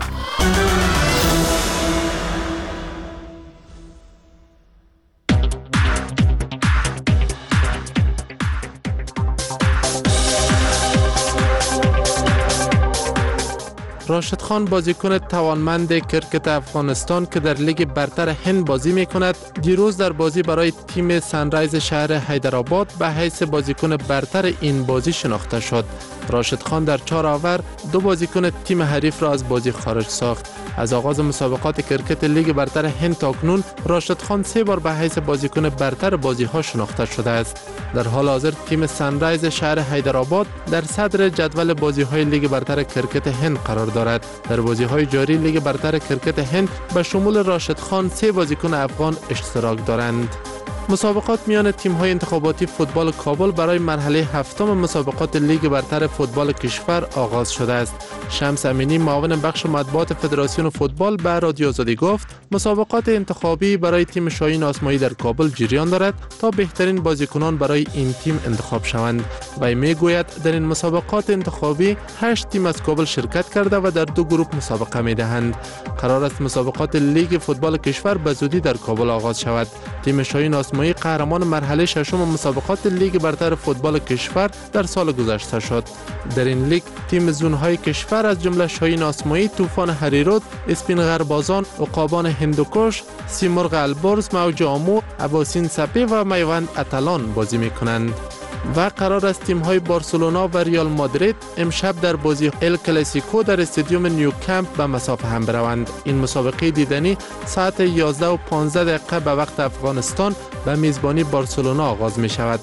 راشد خان بازیکن توانمند کرکت افغانستان که در لیگ برتر هند بازی می کند دیروز در بازی برای تیم سنرایز شهر حیدرآباد به حیث بازیکن برتر این بازی شناخته شد. راشد خان در چهار آور دو بازیکن تیم حریف را از بازی خارج ساخت. از آغاز مسابقات کرکت لیگ برتر هند تاکنون راشد خان سه بار به حیث بازیکن برتر بازی ها شناخته شده است. در حال حاضر تیم سنرایز شهر حیدرآباد در صدر جدول بازی های لیگ برتر کرکت هند قرار دارد. در بازی های جاری لیگ برتر کرکت هند به شمول راشد خان سه بازیکن افغان اشتراک دارند. مسابقات میان تیم‌های انتخاباتی فوتبال کابل برای مرحله هفتم مسابقات لیگ برتر فوتبال کشور آغاز شده است. شمس امینی معاون بخش مطبوعات فدراسیون فوتبال به رادیو آزادی گفت مسابقات انتخابی برای تیم شاهین آسمایی در کابل جریان دارد تا بهترین بازیکنان برای این تیم انتخاب شوند. وی میگوید در این مسابقات انتخابی هشت تیم از کابل شرکت کرده و در دو گروه مسابقه می‌دهند. قرار است مسابقات لیگ فوتبال کشور به زودی در کابل آغاز شود. تیم شاهین آسمایی قهرمان مرحله ششم مسابقات لیگ برتر فوتبال کشور در سال گذشته شد. در این لیگ تیم زونهای کشور از جمله شاهین آسمایی، طوفان هریرود، اسپین غربازان، عقابان هندوکش، سیمرغ البرز، موج آمو، اباسین سپی و میوند اتلان بازی می‌کنند. و قرار است تیم‌های بارسلونا و ریال مادرید امشب در بازی ال کلاسیکو در استادیوم نیوکمپ به مسافه هم بروند. این مسابقه دیدنی ساعت یازده و پانزده دقیقه به وقت افغانستان به میزبانی بارسلونا آغاز می شود.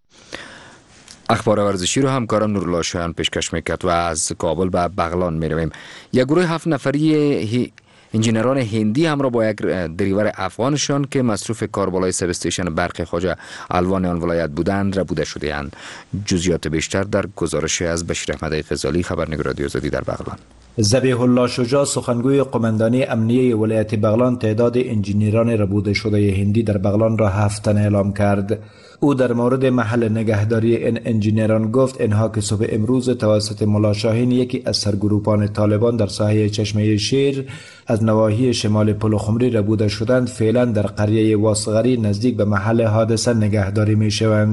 اخبار ورزشی رو همکارم نورالله شایان پیشکش میکرد و از کابل به بغلان می رویم. یک گروه هفت نفری انجینران هندی همراه با یک دریور افغانشان که مصروف کار بالای سب استیشن برق خواجه الوان آن ولایت بودند ربوده شده اند. جزئیات بیشتر در گزارش از بشیر احمد فضالی، خبرنگار رادیو آزادی در بغلان. ذبیح الله شجاع سخنگوی قماندانی امنیه ولایت بغلان تعداد انجینیران ربوده شده هندی در بغلان را هفت تن اعلام کرد. او در مورد محل نگهداری این انجینیران گفت اینها که صبح امروز توسط ملا شاهین یکی از سرگروپان طالبان در ساحه چشمه شیر از نواحی شمال پل خمری ربوده شدند، فعلا در قریه واسغری نزدیک به محل حادثه نگهداری می شوند.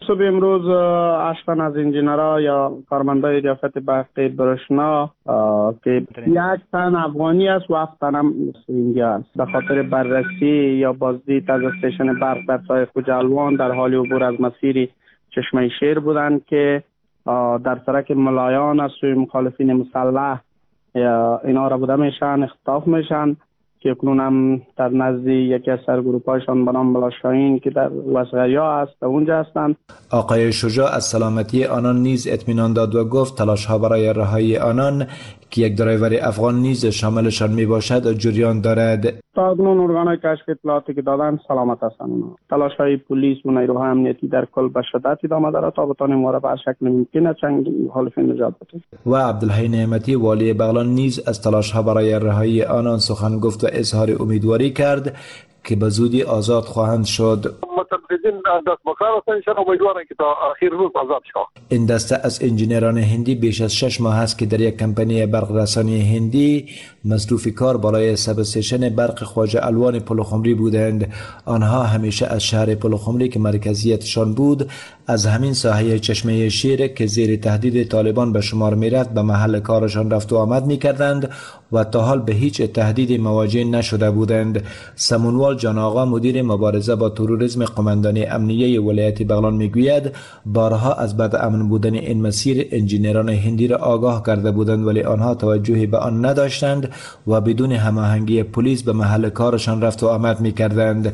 صبح امروز هشت تن از انجینرها یا کارمندای ریاست برق برشنا که یک تن افغانی است و هفت تن هم سینگی است به خاطر بررسی یا بازدید از استیشن برق در ساحل خوجالوان در حال عبور از مسیر چشمه شیر بودند که در سرک ملایان از سوی مخالفین مسلح اینا را بوده میشن اختطاف میشن که اکنون هم در نزد یکی از سرگروپایشان به نام بلاشاهین که در وسغریا است اونجا هستند. آقای شجاع از سلامتی آنان نیز اطمینان داد و گفت تلاش ها برای رهایی آنان که یک درایور افغان نیز شاملشان می باشد جریان دارد. تا اکنون ارگانهای کشف اطلاعاتی که دادن سلامت هستند. تلاش های پلیس و نیروهای امنیتی در کل به شدت ادامه دارد تا بتوانیم ما را به شکل ممکن چنگ مخالفین نجات بدهیم. و عبدالحی نعمتی والی بغلان نیز از تلاش ها برای رهایی آنان سخن گفت و اظهار امیدواری کرد که به زودی آزاد خواهند شد. متمددین دست بکار هستند، امیدوارم که تا آخر روز آزاد شوند. این دسته از انجینران هندی بیش از شش ماه است که در یک کمپانی برق رسانی هندی مصروف کار بالای سب استیشن برق خواجه الوان پلخمری بودند. آنها همیشه از شهر پلخمری که مرکزیتشان بود از همین ساحه چشمه شیر که زیر تهدید طالبان به شمار میرفت به محل کارشان رفت و آمد میکردند و تا حال به هیچ تهدیدی مواجه نشده بودند. سمونوال جان آقا مدیر مبارزه با تروریسم قماندانی امنیه ولایت بغلان میگوید بارها از بد امن بودن این مسیر انجینران هندی را آگاه کرده بودند ولی آنها توجهی به آن نداشتند و بدون هماهنگی پلیس به محل کارشان رفت و آمد میکردند.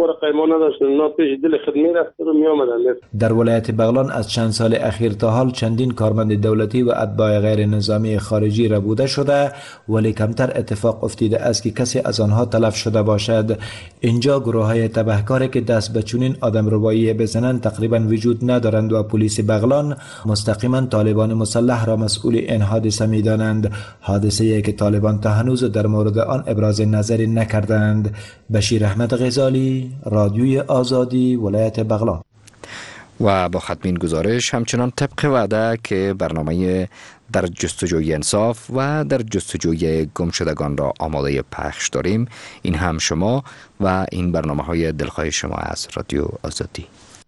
در ولایت بغلان از چند سال اخیر تا حال چندین کارمند دولتی و اتباع غیر نظامی خارجی ربوده شده ولی کمتر اتفاق افتیده است که کسی از آنها تلف شده باشد. اینجا گروه های تبهکاری که دست به چنین آدمربایی بزنند تقریبا وجود ندارند و پلیس بغلان مستقیما طالبان مسلح را مسئول این حادثه می‌دانند. حادثه ای که طالبان تا هنوز در مورد آن ابراز نظری نکردند. بشیر احمد غزالی، رادیوی آزادی، ولایت بغلان. و با ختمین گزارش همچنان طبق وعده که برنامه در جستجوی انصاف و در جستجوی گمشدگان را آماده پخش داریم. این هم شما و این برنامه های دلخواه شما از رادیو آزادی.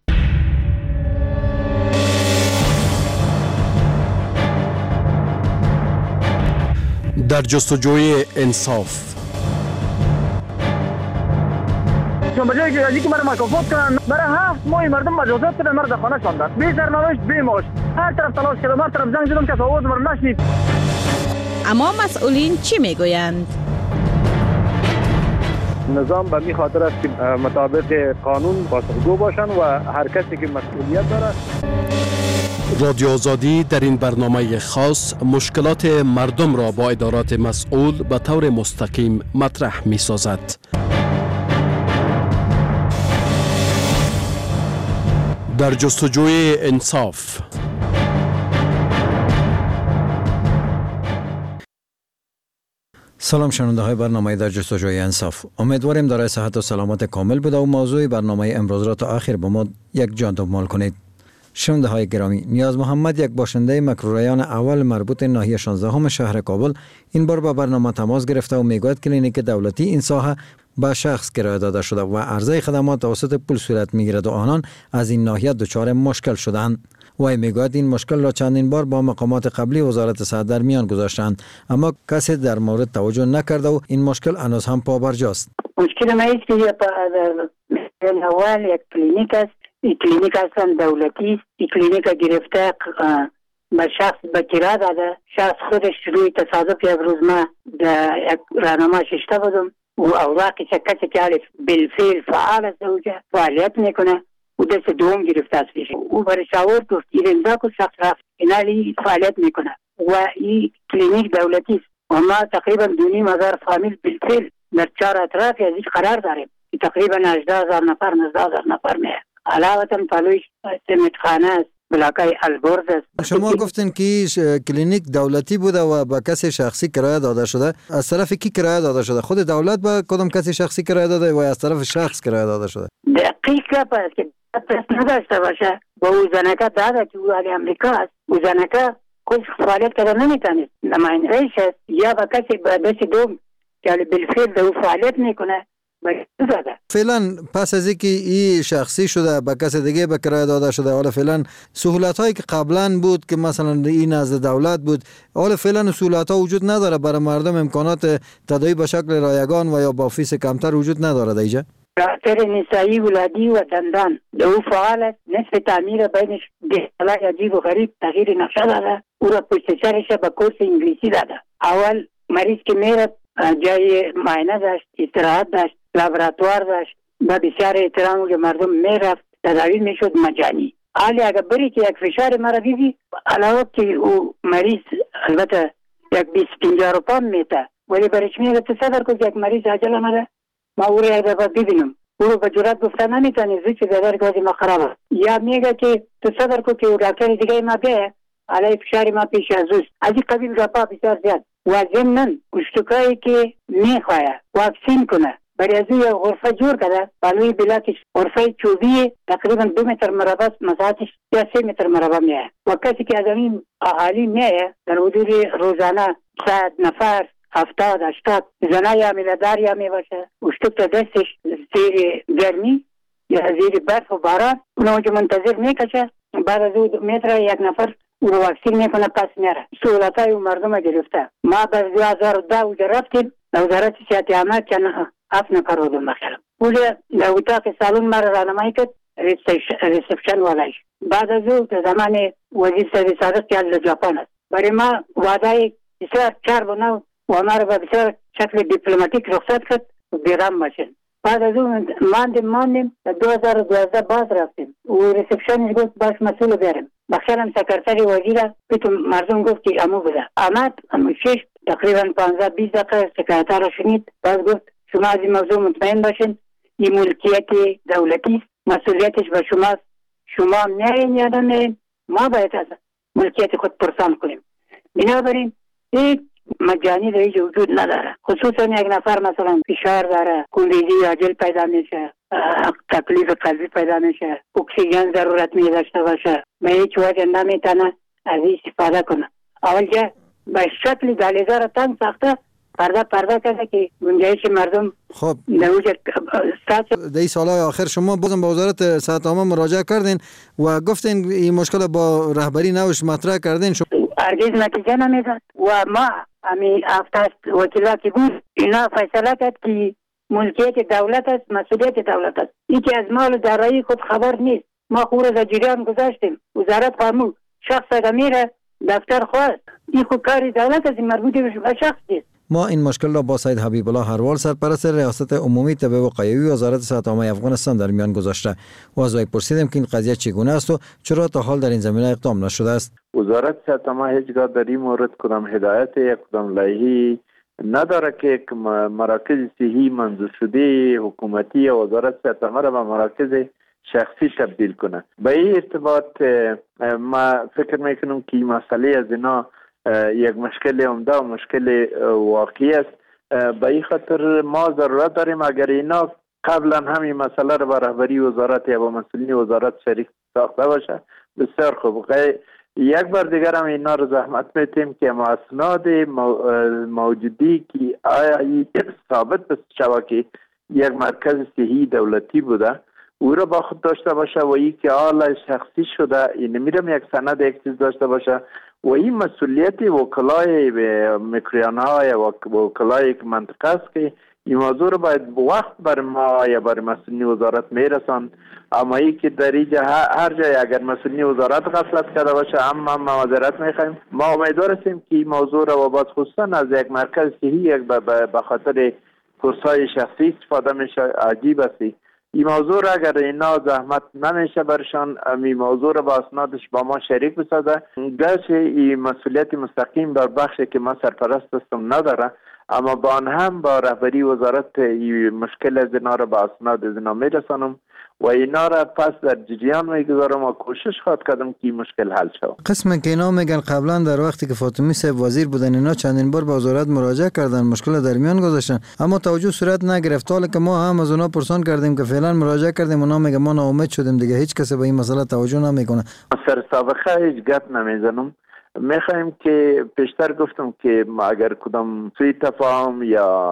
در جستجوی انصاف چون بجایی که یکی مرا مکافات کنن برای هفت ماه مردم مجازات کنن مرد خانه شاندن بی سرنوشت بی معاش هر طرف تلاش کردم هر طرف زنگ زدم کس آواز مرا نشنید. اما مسئولین چی میگویند؟ نظام به می خاطر است که مطابق قانون پاسخگو باشن و هر کسی که مسئولیت داره. رادیو آزادی در این برنامه خاص مشکلات مردم را با ادارات مسئول به طور مستقیم مطرح می سازد. در جستجوی انصاف. سلام شنونده های برنامه در جستجوی انصاف. امیدواریم دارای صحت و سلامت کامل بود و موضوع برنامه امروز را تا آخر با ما یک جان دنبال کنید. شنونده های گرامی، نیاز محمد یک باشنده مکروریان اول مربوط ناحیه شانزده هم شهر کابل این بار با برنامه تماس گرفته و میگوید کلینیک دولتی این ساحه به شخص کرایه داده شده و عرضه خدمات توسط پول صورت میگیرد و آنان از این ناحیه دچار مشکل شدند. وی میگوید این مشکل را چندین بار با مقامات قبلی وزارت صحت در میان گذاشتند اما کسی در مورد توجه نکرده و این مشکل هنوز هم پابرجاست. مشکل ما است که در اول یک کلینیک است، این کلینیک اصلا دولتی است، این کلینیک گرفته به شخص به کرایه داده، شخص خودش روی تصادف یک روز ما در یک راهنما ششته بودم و اوراقی که کسی که عارف بالفعل فعال است اوجا فعالیت میکنه و دست دوم گرفته است پیش او برای شاور گفت این امضا کو شخص رفت اینالی فعالیت میکنه و این کلینیک دولتی است و ما تقریبا دو نیم هزار فامیل بالفعل در چهار اطراف از این قرار داریم که تقریبا هجده هزار نفر نوزده هزار نفر میه علاوه پلویش سمتخانه است، بلاکای البرز است. شما گفتین که کلینیک دولتی بوده و به کسی شخصی کرایه داده شده. از طرف کی کرایه داده شده؟ خود دولت به کدام کسی شخصی کرایه داده و از طرف شخص کرایه داده شده؟ دقیق است که پس نداشته باشه با او زنکه داده که او علی امریکا است. او زنکه کچھ فعالیت کرده نمیتونید نماینده است یا با کسی به دست دوم که بالفعل دو فعالیت میکنه زده. فعلا پس از اینکه این شخصی شده به کس دیگه به کرایه داده شده، حالا فعلا سهولت هایی که قبلا بود که مثلا این نزد دولت بود، حالا فعلا سهولت ها وجود نداره برای مردم، امکانات تداوی به شکل رایگان و یا با فیس کمتر وجود نداره دیگه. دکتر نسایی ولادی و دندان او فعالت نصف تعمیر بینش دهلای عجیب و غریب تغییر نقشه داده، او را پشت سرش به کورس انگلیسی داده. اول مریض که میره جای معاینه داشت، استراحت داشت، لابراتوار داشت، با بسیار احترام که مردم میرفت تداوی میشد مجانی. حالی اگر بری که یک فشار مرا دیدی علاوه که او مریض البته یک بیست پنجاه روپا میته، ولی برش میگه تو صبر کن که یک مریض عجل آمده ما او را یک دفعه ببینم، او رو به جرات گفتن نمیتونی زود که بدر که ما خرابه، یا میگه که تو صبر کن که او دکتر دیگه ما بیه علی فشار ما پیش از اوست. از این قبیل رپا بسیار زیاد و ضمناً کشتکایی که میخواه واکسین کنه برای از یه غرفه جور کرده، بالوی بلاکش غرفه چوبی تقریبا دو متر مربع مساحتش یا سه متر مربع میه و کسی که از این اهالی میه در حدود روزانه صد نفر هفتاد هشتاد زنه یا میلادار یا میباشه اشتک تا دستش زیر گرمی یا زیر برف و باران اونو که منتظر میکشه، بعد از دو متر یک نفر او رو واکسین میکنه پس میاره. سهولت های مردم گرفته. ما به دو هزار و ده اونجا رفتیم وزارت صحت عامه که هفت نفر بودم بخیرم. اونجا در اتاق سالون مرا رانمایی کرد ریسپشن والایش. بعد از او در زمان وزیر سرویس صادق که از ژاپن است برای ما وعده بسیار چار بناو و ما را به بسیار شکل دیپلماتیک رخصت کرد و بیرام باشین. بعد از اون ماندیم ماندیم دو هزار و دوازده باز رفتیم و ریسپشنش گفت باش مسئول بیاریم. بخیرم سکرتری وزیر پیتو مردم گفت که امو بوده آمد امو شش تقریبا پانزده بیست دقیقه سکرتر را شنید، باز گفت شما از این موضوع مطمئن باشین این ملکیت دولتی مسئولیتش به شماست، شما میارین یا نمیارین ما باید از ملکیت خود پرسان کنیم. بنابراین یک مجانی در اینجا وجود نداره، خصوصا یک نفر مثلا فشار داره، کندیزی عاجل پیدا میشه، تکلیف قلبی پیدا میشه، اکسیژن ضرورت می داشته باشه، به هیچ وجه نمیتونه از این استفاده کنه. اول که به شکل دهلیزه را تنگ ساخته پرده پرده کرده که گنجایش مردم خب نوجه در این سالهای آخر شما بازم به وزارت صحت عامه مراجعه کردین و گفتین این مشکل با رهبری نوش مطرح کردین شما هرگز نتیجه نمیداد و ما همین هفته وکیلا که بود اینا فیصله کرد که ملکیت دولت است، مسئولیت دولت است، این که از مال و دارایی خود خبر نیست. ما خور از جریان گذاشتیم، وزارت فرمود شخص اگر میره دفتر خواست این خود کاری دولت است، مربوط به شخص نیست. ما این مشکل را با سید حبیب الله هروال سرپرست ریاست عمومی طب وقایوی وزارت صحت عامه افغانستان در میان گذاشته و از وی پرسیدیم که این قضیه چگونه است و چرا تا حال در این زمینه اقدام نشده است. وزارت صحت عامه هیچگاه در این مورد کدام هدایت یک کدام لایحه‌ای نداره که مراکز صحی منظور شده حکومتی وزارت صحت عامه را به مراکز شخصی تبدیل کنه. به این ارتباط ما فکر میکنم که این مسئله از اینا یک مشکل عمده و مشکل واقعی است. به این خاطر ما ضرورت داریم اگر اینا قبلا همین مسئله را به رهبری وزارت یا با مسئولین وزارت شریک ساخته باشه بسیار خوب. یک بار دیگر هم اینا رو زحمت میتیم که ما اسناد موجودی که آیا ثابت بس شود که یک مرکز صحی دولتی بوده او را با خود داشته باشه و این که آلا شخصی شده این میرم یک سند یک چیز داشته باشه و این مسئولیت وکلای مکریان های و وکلای یک منطقه است که این موضوع رو باید وقت بر ما یا بر مسئولین وزارت میرسان. اما ای که در اینجا هر جای اگر مسئولین وزارت غفلت کرده باشه اما ما معذرت میخوایم. ما امیدوار هستیم که این موضوع رو باز خصوصا از یک مرکز صحی یک به خاطر کورسای شخصی استفاده میشه عجیب است. این موضوع را اگر اینا زحمت نمیشه برشان این موضوع را با اسنادش با ما شریک بسازه گرچه این مسئولیت مستقیم بر بخشی که ما سرپرست هستم نداره اما با آن هم با رهبری وزارت این مشکل از اینا را با اسناد از اینا میرسانم و اینا را پس در جریان میگذارم و کوشش خواهد کردم که این مشکل حل شود. قسم که اینا میگن قبلا در وقتی که فاطمی صاحب وزیر بودن اینا چندین بار به وزارت مراجعه کردن مشکل در میان گذاشتن اما توجه صورت نگرفت. حالا که ما هم از اونا پرسان کردیم که فعلا مراجعه کردیم اونا میگه ما ناامید شدیم دیگه هیچ کس به این مسئله توجه نمیکنه. سر سابقه هیچ گپ نمیزنم. میخوایم که پیشتر گفتم که اگر کدام سوء تفاهم یا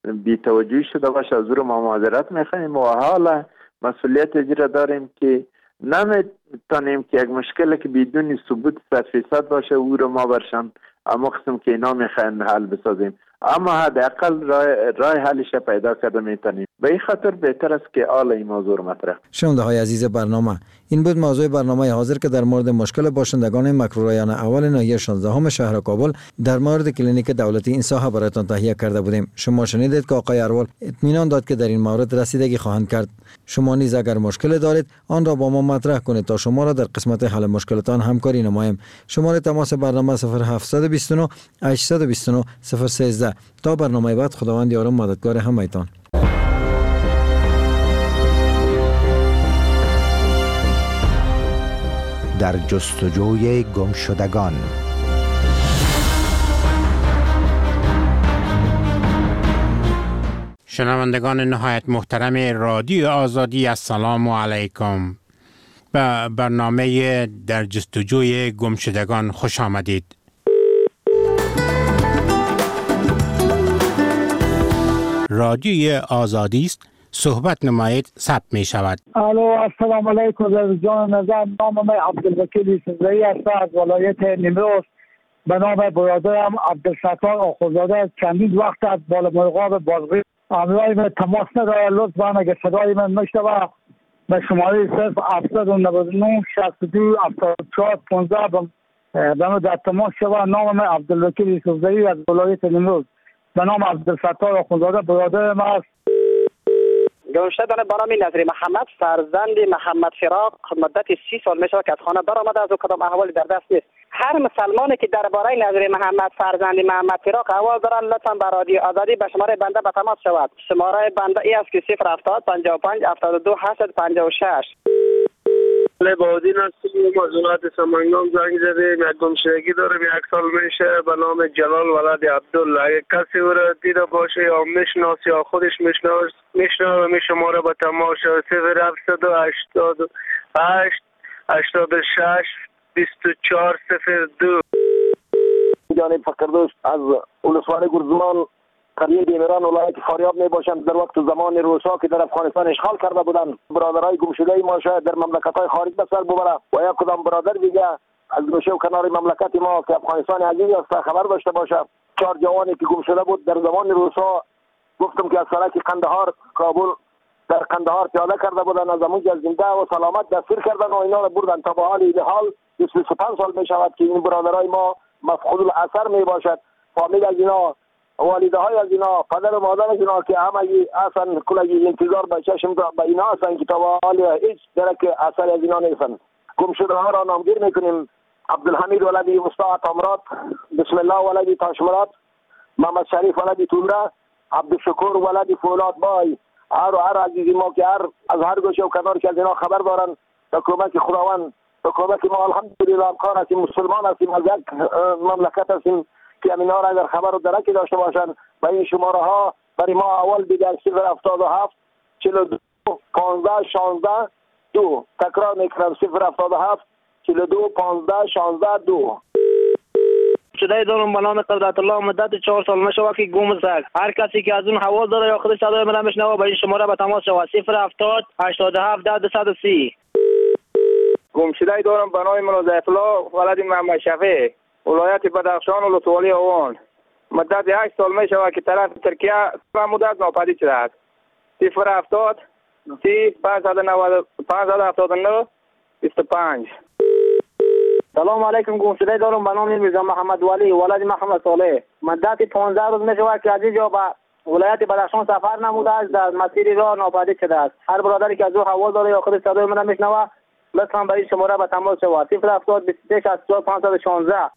بی‌توجهی شده باشه از او ما معذرت میخوایم و حالا مسئولیت اجرا داریم که نمیتونیم که یک مشکلی که بدون ثبوت صد فیصد باشه او رو ما برشان اما قسم که اینا میخواین حل بسازیم، اما حداقل راه راه حلش پیدا کرده میتونیم. به این خاطر بهتر است که آل این موضوع مطرح. شنونده های عزیز برنامه، این بود موضوع برنامه حاضر که در مورد مشکل باشندگان مکرورایان اول ناحیه شانزدهم شهر کابل در مورد کلینیک دولتی این ساحه برایتان تهیه کرده بودیم. شما شنیدید که آقای اروال اطمینان داد که در این مورد رسیدگی خواهند کرد. شما نیز اگر مشکل دارید آن را با ما مطرح کنید تا شما را در قسمت حل مشکلاتان همکاری نماییم. شماره تماس برنامه صفر هفت دو نه هشت دو نه صفر یک سه. تا برنامه بعد، خداوند یار و مددگار همه‌تان. در جستجوی گمشدگان. شنوندگان نهایت محترم رادیو آزادی، السلام علیکم. به برنامه در جستجوی گمشدگان خوش آمدید. رادیوی آزادی است، صحبت نمایید ثبت می شود. الو، السلام علیکم. جان نظر، نام من عبدالوکیل یوسفزئی است از ولایت نیمروز. به نام برادرم عبدالستار آخوندزاده چندین وقت از بالامرغاب بازغی امروی من تماس نداره. لطفاً اگر صدای من میشنوه به شماره صفر هفت نه نه شصت و دو هفتاد و چهار پانزده به من در تماس شوه. نام من عبدالوکیل یوسفزئی از ولایت نیمروز. به نام عبدالستار آخوندزاده برادرم است. گمشدگان به نام نظری محمد فرزند محمد فراق مدت سی سال میشه که از خانه برآمده از او کدام احوالی در دست نیست. هر مسلمانی که درباره نظری محمد فرزند محمد فراق احوال دارن لطفا به رادیو آزادی به شماره بنده به تماس شود. شماره بنده ای است که صفر هفتاد پنجاه و پنج هفتاد و دو هشتصد و پنجاه و شش. لبادین هستیم از ولایت سمنگان زنگ زدیم. یک گمشدگی داریم، یک سال میشه به نام جلال ولد عبدالله. اگه کسی او را دیده باشه یا میشناس یا خودش میشناس میشناسه می شماره به تماس صفر هفت هشتاد و هشت هشتاد و شش بیست و چهار صفر دو. جانب فقردوست از ولسوالی گرزمان قریه دیمران ولایت فاریاب می باشند. در وقت زمان روسا که در افغانستان اشغال کرده بودند، برادرای گمشده ما شاید در مملکت‌های خارج به سر ببره و یا کدام برادر دیگه از گوشه و کنار مملکت ما که افغانستان عزیز است خبر داشته باشه. چهار جوانی که گمشده بود در زمان روسا، گفتم که از سرک قندهار کابل در قندهار پیاده کرده بودن، از اونجا زنده و سلامت دستگیر کردن و اینا رو بردن تا به حال این حال بیست و پنج سال می شود که این برادرای ما مفقود الاثر می باشد. فامیل از اینا، والده های از اینا، پدر و مادر از اینا که همه اصلا کلگی انتظار به چشم به اینا هستن که تا به حال هیچ درک اثر از اینا نیستن. گمشده ها را نامگیر میکنیم: عبدالحمید ولدی مصطفی تامرات، بسم الله ولدی تاشمرات، محمد شریف ولدی تونره، عبدالشکور ولدی فولاد بای. هر و هر عزیزی ما که هر از هر گوشه و کنار که از اینا خبر دارن، به کمک خداوند، به کمک ما الحمدلله امکان هستیم، مسلمان هستیم، از یک مملکت هستیم که امینا را اگر خبر و درکی داشته باشن و این شماره ها برای ما اول دیگر صفر هفتاد و هفت چهل و دو پانزده شانزده دو. تکرار میکنم: صفر هفتاد و هفت چهل و دو پانزده شانزده دو. شده دارم به نام قدرت الله مدت چهار سال میشه که گم است. هر کسی که از اون حواس داره یا خودش صدای من میشنوه به این شماره به تماس شود: صفر هفتاد هشتاد و هفت ده صد و سی. گمشده دارم به نام منازعت الله ولد محمد شفیع، ولایت بدخشان و لطوالی آوان. مدت هشت سال می شود که طرف ترکیه مدت ناپدید شده است. صفر هفتاد سی پانصد و هفتاد و نه بیست و پنج. سلام علیکم. گمشده دارم به نام میرزا محمد ولی ولد محمد صالح. مدت پانزده روز می شود که از اینجا به ولایت بدخشان سفر نموده است، در مسیر راه ناپدید شده است. هر برادری که از او حواس داره یا خود صدای من میشنوه لطفاً به این شماره به تماس شود: صفر هفتاد بیست و سه شصت و چهار پانصد و شانزده.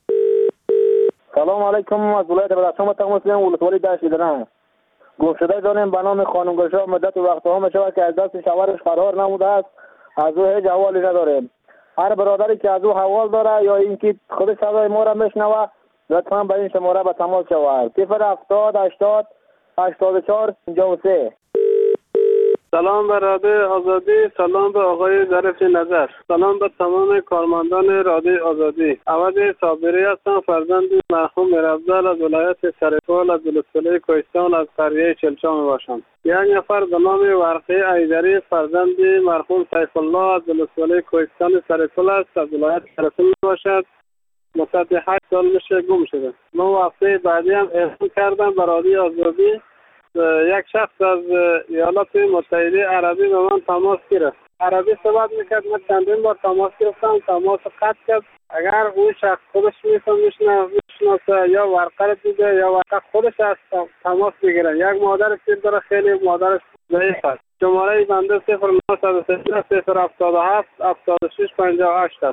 سلام علیکم. از ولایت بدخشان به تماس میگیرم، ولسوالی دشت درنگ. گمشده داریم به نام خانم گلشاه. مدت و وقتها می شود که از دست شوهرش فرار نموده است، از او هیچ حوالی نداریم. هر برادری که از او حوال داره یا اینکه خود صدای ما را میشنوه لطفاً به این شماره به تماس شود: صفر هفتاد هشتاد هشتاد و چهار پنجاه و سه. سلام به رادیو آزادی، سلام به آقای ظریف نظر، سلام به تمام کارمندان رادیو آزادی. عوض صابری هستم، فرزند مرحوم میرافضل از ولایت سرپل از ولسوالی کوهستان از قریه چلچان باشم. یک نفر به نام ورقی ایدری فرزند مرحوم سیف الله از ولسوالی کوهستان سرپل است، از ولایت سرپل باشد. مدت هشت سال میشه گم شده. من هفته بعدی هم اعلام کردم به رادیو آزادی. یک شخص از ایالات متحده عربی به من تماس گرفت. عربی صحبت میکرد، من چندین بار تماس گرفتم، تماس قطع کرد. اگر اون شخص خودش میشناسه یا ورقه دیده یا ورقه خودش از تماس بگیرن. یک مادر پیر داره، خیلی مادرش ضعیف است. شماره بنده صفر نه صفر صفر هفتاد و هفت هفتاد و شش پنجاه و هشت است.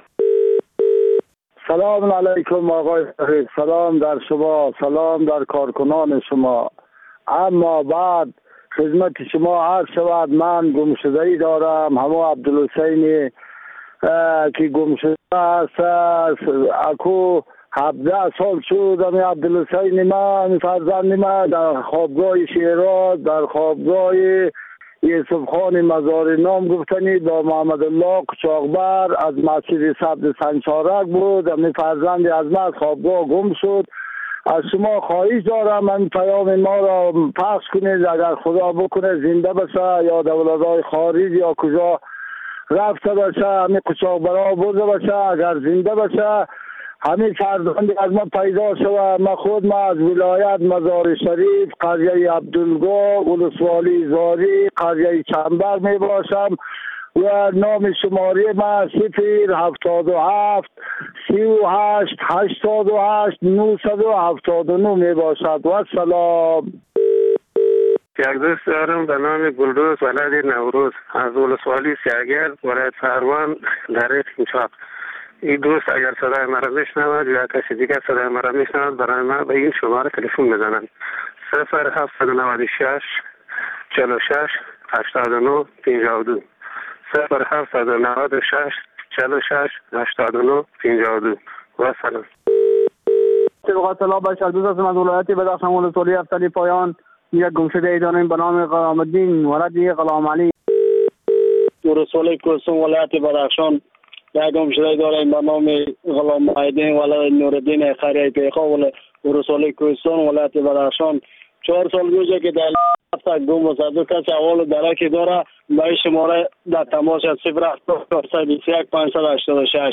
سلام علیکم آقای فرید، سلام در شما، سلام در کارکنان شما. اما بعد خدمت شما عرض شود، من گمشده‌ای دارم، همه عبدالحسینی که گمشده است. اکو هفده سال شد همی عبدالحسین من فرزند من در خوابگاه شیراز، در خوابگاه یوسف خان مزاری نام گفتنی با محمد الله قچاقبر از مسجد سبز سنچارک بود. همی فرزند از من خوابگاه گم شد. از شما خواهش دارم من پیام ما را پخش کنید، اگر خدا بکنه زنده بشه یا دولت‌های خارج یا کجا رفته باشه، همین قچاقبرها برده باشه، اگر زنده باشه همین فرزندی از ما پیدا شود. من خود ما از ولایت مزار شریف قریه عبدالگاه ولسوالی زاری قریه چنبر می باشم و نام شماره ما صفر هفتاد و هفت سی و هشت هشتاد و هشت نهصد و هفتاد و نه می باشد. و سلام. یک دوست دارم به نام گلدوز ولد نوروز از ولسوالی سیاگر ولایت فروان در اینچاق. این دوست اگر صدای مرا میشنود یا کسی دیگر صدای مرا میشنود برای من به این شماره تلفن بزنند. صفر هفتصد و نود و شش چهل و شش هشتاد و نه پنجاه و دو صفر هفتصد و نود و شش چهل و شش هشتاد و نه پنجاه و دو. و سلام. طبقات الله بشر دوست هستم از ولایت بدخشان ولسوالی افتالی پایان. یک گمشده ای داریم به نام غلام الدین ولد غلام علی ولسوالی کوهستان ولایت بدخشان. یک گمشده داریم به نام غلام الدین ولد نوردین قریه پیخا ولسوالی کوهستان ولایت بدخشان. چهار سال میشه که در هفته گم و صدو کسی اول درکی داره به شماره در تماس صفر هفتاد بیست و یک پانصد و هشتاد و شش.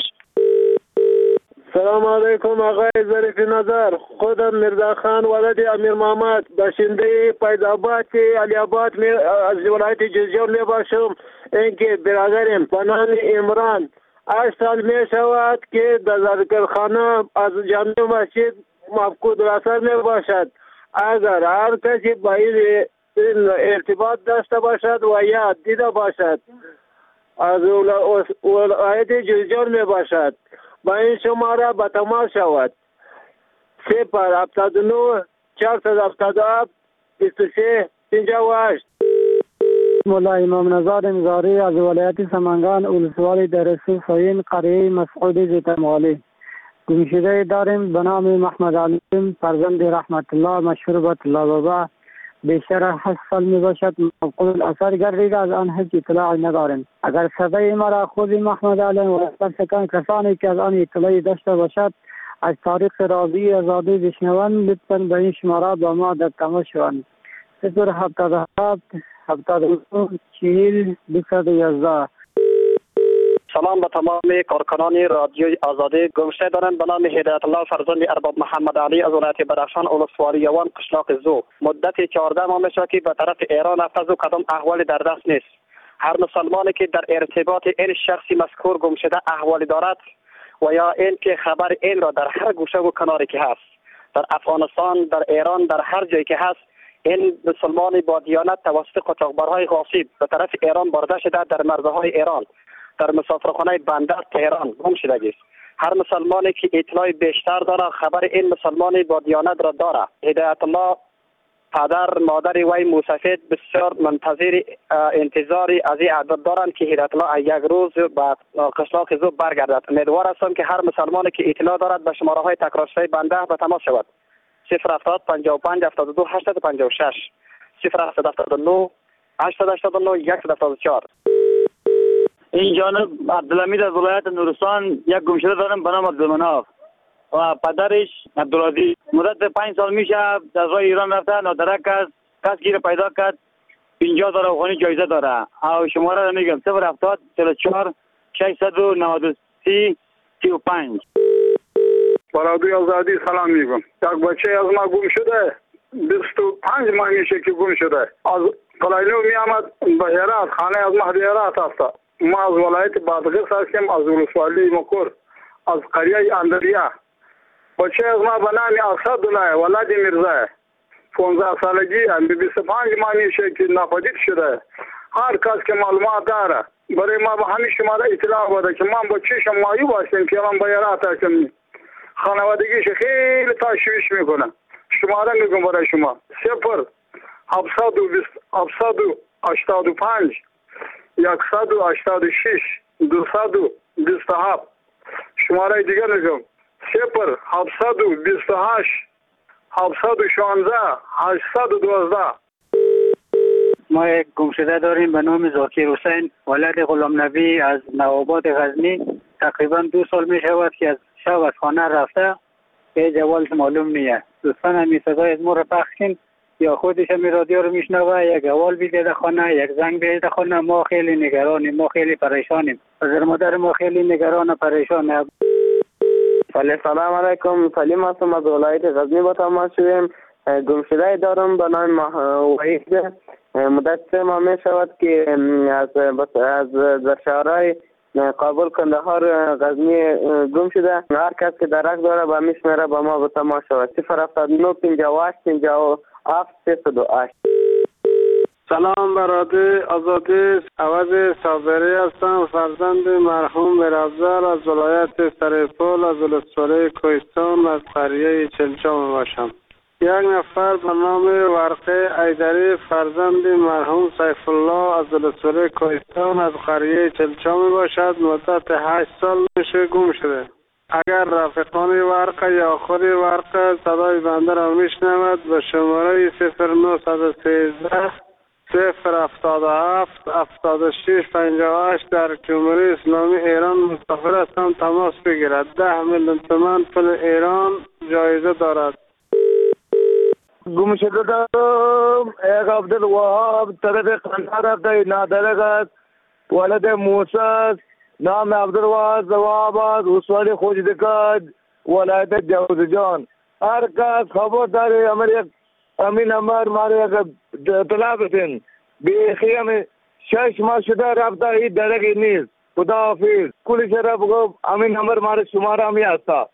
سلام علیکم آقای ظریف نظر، خودم مرزا خان ولد امیر محمد باشنده پیداباد علی آباد از ولایت جزیره می باشم. اینکه برادرم به نام عمران هشت سال می شود که در ذکرخانه از جامع مسجد مفقود الاثر می باشد. اگر هر کسی با این ارتباط داشته باشد و یا دیده باشد از ولایت جزیره می باشد با این شماره به تماس شود. صفر هفتاد و نه چهارصد و هفتاد و هفت بیست و سه پنجاه و هشت. مولا امام نژاد انزاری از ولایت سمنگان ولسوالی درسو ساین قریه مسعود زیتمالی. گمشده داریم به نام محمد علیم فرزند رحمت الله مشهور به طلا بابا. بیشتر هشت سال می باشد مفقود الاثر گردیده، از آن هیچ اطلاعی نداریم. اگر صدای مرا خود محمد علیم و سکان کسانی که از آن اطلاعی داشته باشد از طریق رادیوی آزادی بشنوند لطفاً به این شماره با ما در تماس شوند. صفر هفتاد و هفت هفتاد و نه چهل بیست و یازده. سلام به تمام کارکنان رادیوی آزادی. گمشده دارم به نام هدایت الله فرزند ارباب محمد علی از ولایت بدخشان ولسوالی یوان قشلاق زو. مدت چهارده ماه میشه که به طرف ایران رفته و کدام احوالی در دست نیست. هر مسلمانی که در ارتباط این شخصی مذکور گمشده احوالی دارد و یا این که خبر این را در هر گوشه و کناری که هست در افغانستان، در ایران، در هر جایی که هست این مسلمان با دیانت توسط قاچاقبرهای غاصب به طرف ایران برده شده در مرزهای ایران در مسافرخانه بندر تهران گم شده است. هر مسلمانی که اطلاع بیشتر داره خبر این مسلمانی با دیانت را داره. هدایت الله پدر مادر وی موسفید بسیار منتظر انتظاری از این عدد دارند که هدایت الله یک روز به قشلاق زو برگردد. امیدوار هستم که هر مسلمانی که اطلاع دارد به شماره های تکرار شده بنده به تماس شود. صفر هفتاد پنجاه و پنج هفتاد و دو هشتصد و پنجاه و شش صفر هفتاد هفتاد و نه هشتصد و هشتاد و نه صفر صفر چهار. این جانب عبدالحمید از ولایت نورستان یک گمشده دارم به نام عبدالمناف و پدرش عبدالعزیز. مدت پنج سال میشه از راه ایران رفته، نادرک است، کس گیر پیدا کرد، پنجاه هزار افغانی جایزه داره. او شماره را میگم صفر هفتاد چهل و چهار ششصد و نود و سه سی و پنج. برادوی آزادی سلام میگم. یک بچه از ما گم شده، بیست و پنج ماه میشه که گم شده. از قلعه‌نو می آمد به هرات، خانه از مهدی هرات است. ما از ولایت بادغیس هستیم، از ولسوالی مکور، از قریه اندریا. بچه از ما به نام اسدالله ولد میرزا، پانزده سالگی هم، بیست و پنج ماه میشه که ناپدید شده. هر کس که معلومات داره برای ما به همین شماره اطلاع بده که ما با چشم مایوب هستیم که من به هرات هستیم. خانوادگیش خیلی تشویش میکنه. شماره میگم برای شما صفر هفتصد و بیست هفتصد و هشتاد و پنج یکصد و هشتاد و شش دویست و بیست و هفت. شماره دیگه میگم صفر هفتصد و بیست و هشت هفتصد و شانزده هشتصد و دوازده. ما یک گمشده داریم به نام ذاکر حسین ولد غلام نبی از نوآباد غزنی. تقریبا دو سال می شود که از شب از خانه رفته، به جوالش معلوم نیه. لطفا همین صدای از ما را پخش کن یا خودش همین رادیو رو میشنوه، یک اول بیده در خانه، یک زنگ بیده خانه. ما خیلی نگرانیم، ما خیلی پریشانیم. پدر مادر ما خیلی نگران و پریشانه. سلام علیکم، سلیم هستم از ولایت غزنی با تماس شدیم. گمشده دارم به نام وحید. مدت سه ماه می شود که از از در شهرهای کابل، کندهار، غزنی گم شده. هر کس که درک داره به میشمره با ما به تماس شود. صفر هفتاد و نه پنجاه و هشت پنجاه و هفت صفر و هشت. سلام برادر آزادی، عوض صابری هستم، فرزند مرحوم میرافزار از ولایت سرپل از ولسوالی کوهستان از قریه چلچام باشم. یک نفر به نام ورقه ایدری فرزند مرحوم سیف الله از ولسوالی کوهستان از قریه چلچام باشد. مدت هشت سال میشه گم شده. اگر رفیقان ورقه یا خود ورقه صدای بنده را میشنود به شماره صفر نه سیزده صفر هفتاد و هفت هفتاد و شش پنجاه و هشت در جمهوری اسلامی ایران مسافر هستم تماس بگیرد. ده میلیون تومان پول ایران جایزه دارد. گم شده دارم یک عبدالوهاب طرف قندهار رفته، نادرک است، ولد موسی، نام عبدالوهاب زواباد، وسوالی خوجدکاد، ولایت جوزجان. هر کس خبر داری امر یک امین امر ماره یک اطلاع بدین. بیخی همین شش ماه شده رفته، این درکی نیست. خدا حافظ. کلی شرف گفت امین امر ماره شماره همی هستا.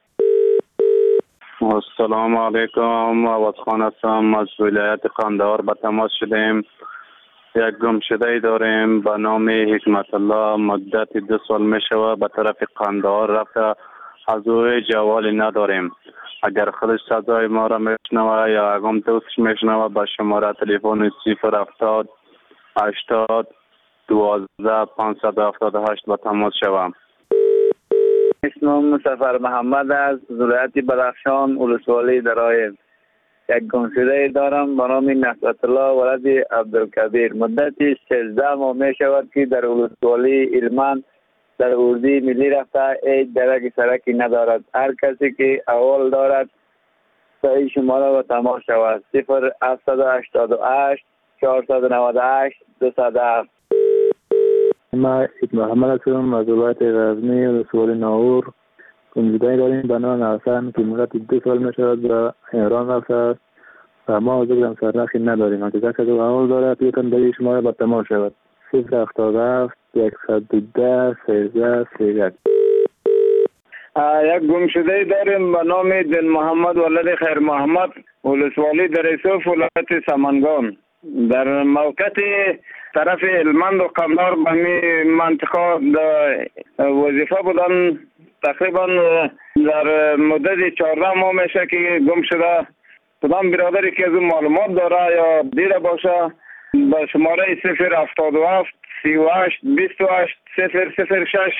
السلام علیکم، آواز خان هستم از ولایت قندهار به تماس شدیم. یک گمشده داریم به نام حکمت الله، مدت دو سال می شود به طرف قندهار رفته، از او جوالی نداریم. اگر خودش صدای ما را میشنوه یا اگم دوستش میشنوه به شماره تلفن صفر هفتاد هشتاد دوازده پانصد و هفتاد و هشت به تماس شوم. اسمم سفر محمد از ولایت بدخشان ولسوالی درایب. یک گمشده دارم به نام نصرت الله ولد عبدالکبیر. مدتی سیزده ماه می شود که در ولسوالی علمان در اردی ملی رفته، هیچ درک سرکی ندارد. هر کسی که اول دارد سعی شماره و تماس شود. صفر هفتصد و هشتاد و هشت چهارصد و نود و هشت دویست و هفت. ما محمد هستم از ولایت غزنی ولسوالی ناور. گمشده داریم به نام حسن که مدت دو سال می شود به ایران رفته است و ما ذکرم سرنخی نداریم. اگر کسی اول دارد یکم در شماره به تماس شود. صفر هفتاد و هفت یکصد و ده سیزده سیزده. یک گمشده داریم به نام دل محمد ولد خیر محمد ولسوالی در ایسوف ولایت سمنگان. در موقعیت طرف علمند و قندهار به می منطقه وظیفه بودن. تقریبا در مدت چهارده ماه میشه که گم شده. کدام برادری که از اون معلومات داره یا دیده باشه به شماره صفر هفتاد و هفت سی و هشت بیست و هشت صفر صفر شش.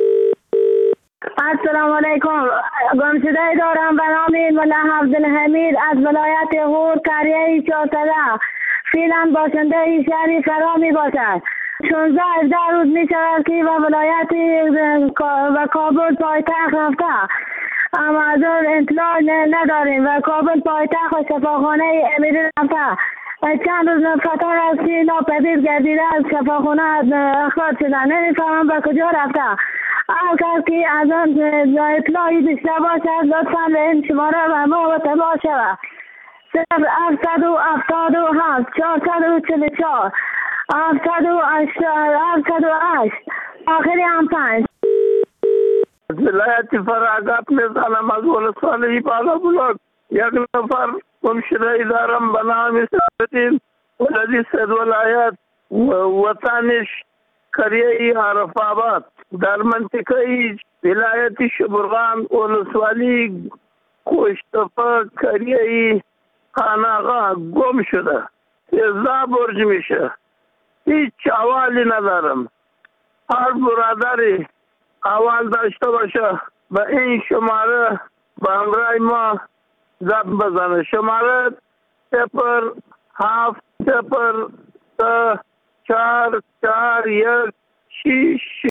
السلام علیکم. گمشده دارم به نام ملا عبدالحمید از ولایت غور قریه چهارصد. فعلا باشنده این شهری فرا می باشد. شانزده هفده روز می شود که و ولایت و کابل پایتخت رفته، اما از اون اطلاع نداریم و کابل پایتخت و شفاخانه امیری رفته. چند روز فتر از که ناپدید گردیده از شفاخانه اخراج شده، نمیفهمم به کجا رفته. هر کس که از آن اطلاعی داشته باشد لطفا به این شماره و ما و تباه شود. صفر هفتصد و هفتاد و هفت چهارصد و چهل و چهار هفتصد و هشت آخری هم پنج. ولایت فراغت میزنم از ولسوالی بالا بلاد. یک نفر گمشده دارم به نام سعدالدین ولدی سید ولایت، وطنش قریه عرف آباد در منطقه ولایت شبرغان ولسوالی کوشتفه قریه خاناقه گم شده. سیزده برج میشه. هیچ احوالی ندارم. هر برادری احوال داشته باشه به این شماره به همراه ما زب بزنه. شماره صفر هفت صفر سه چهار چهار یک شیش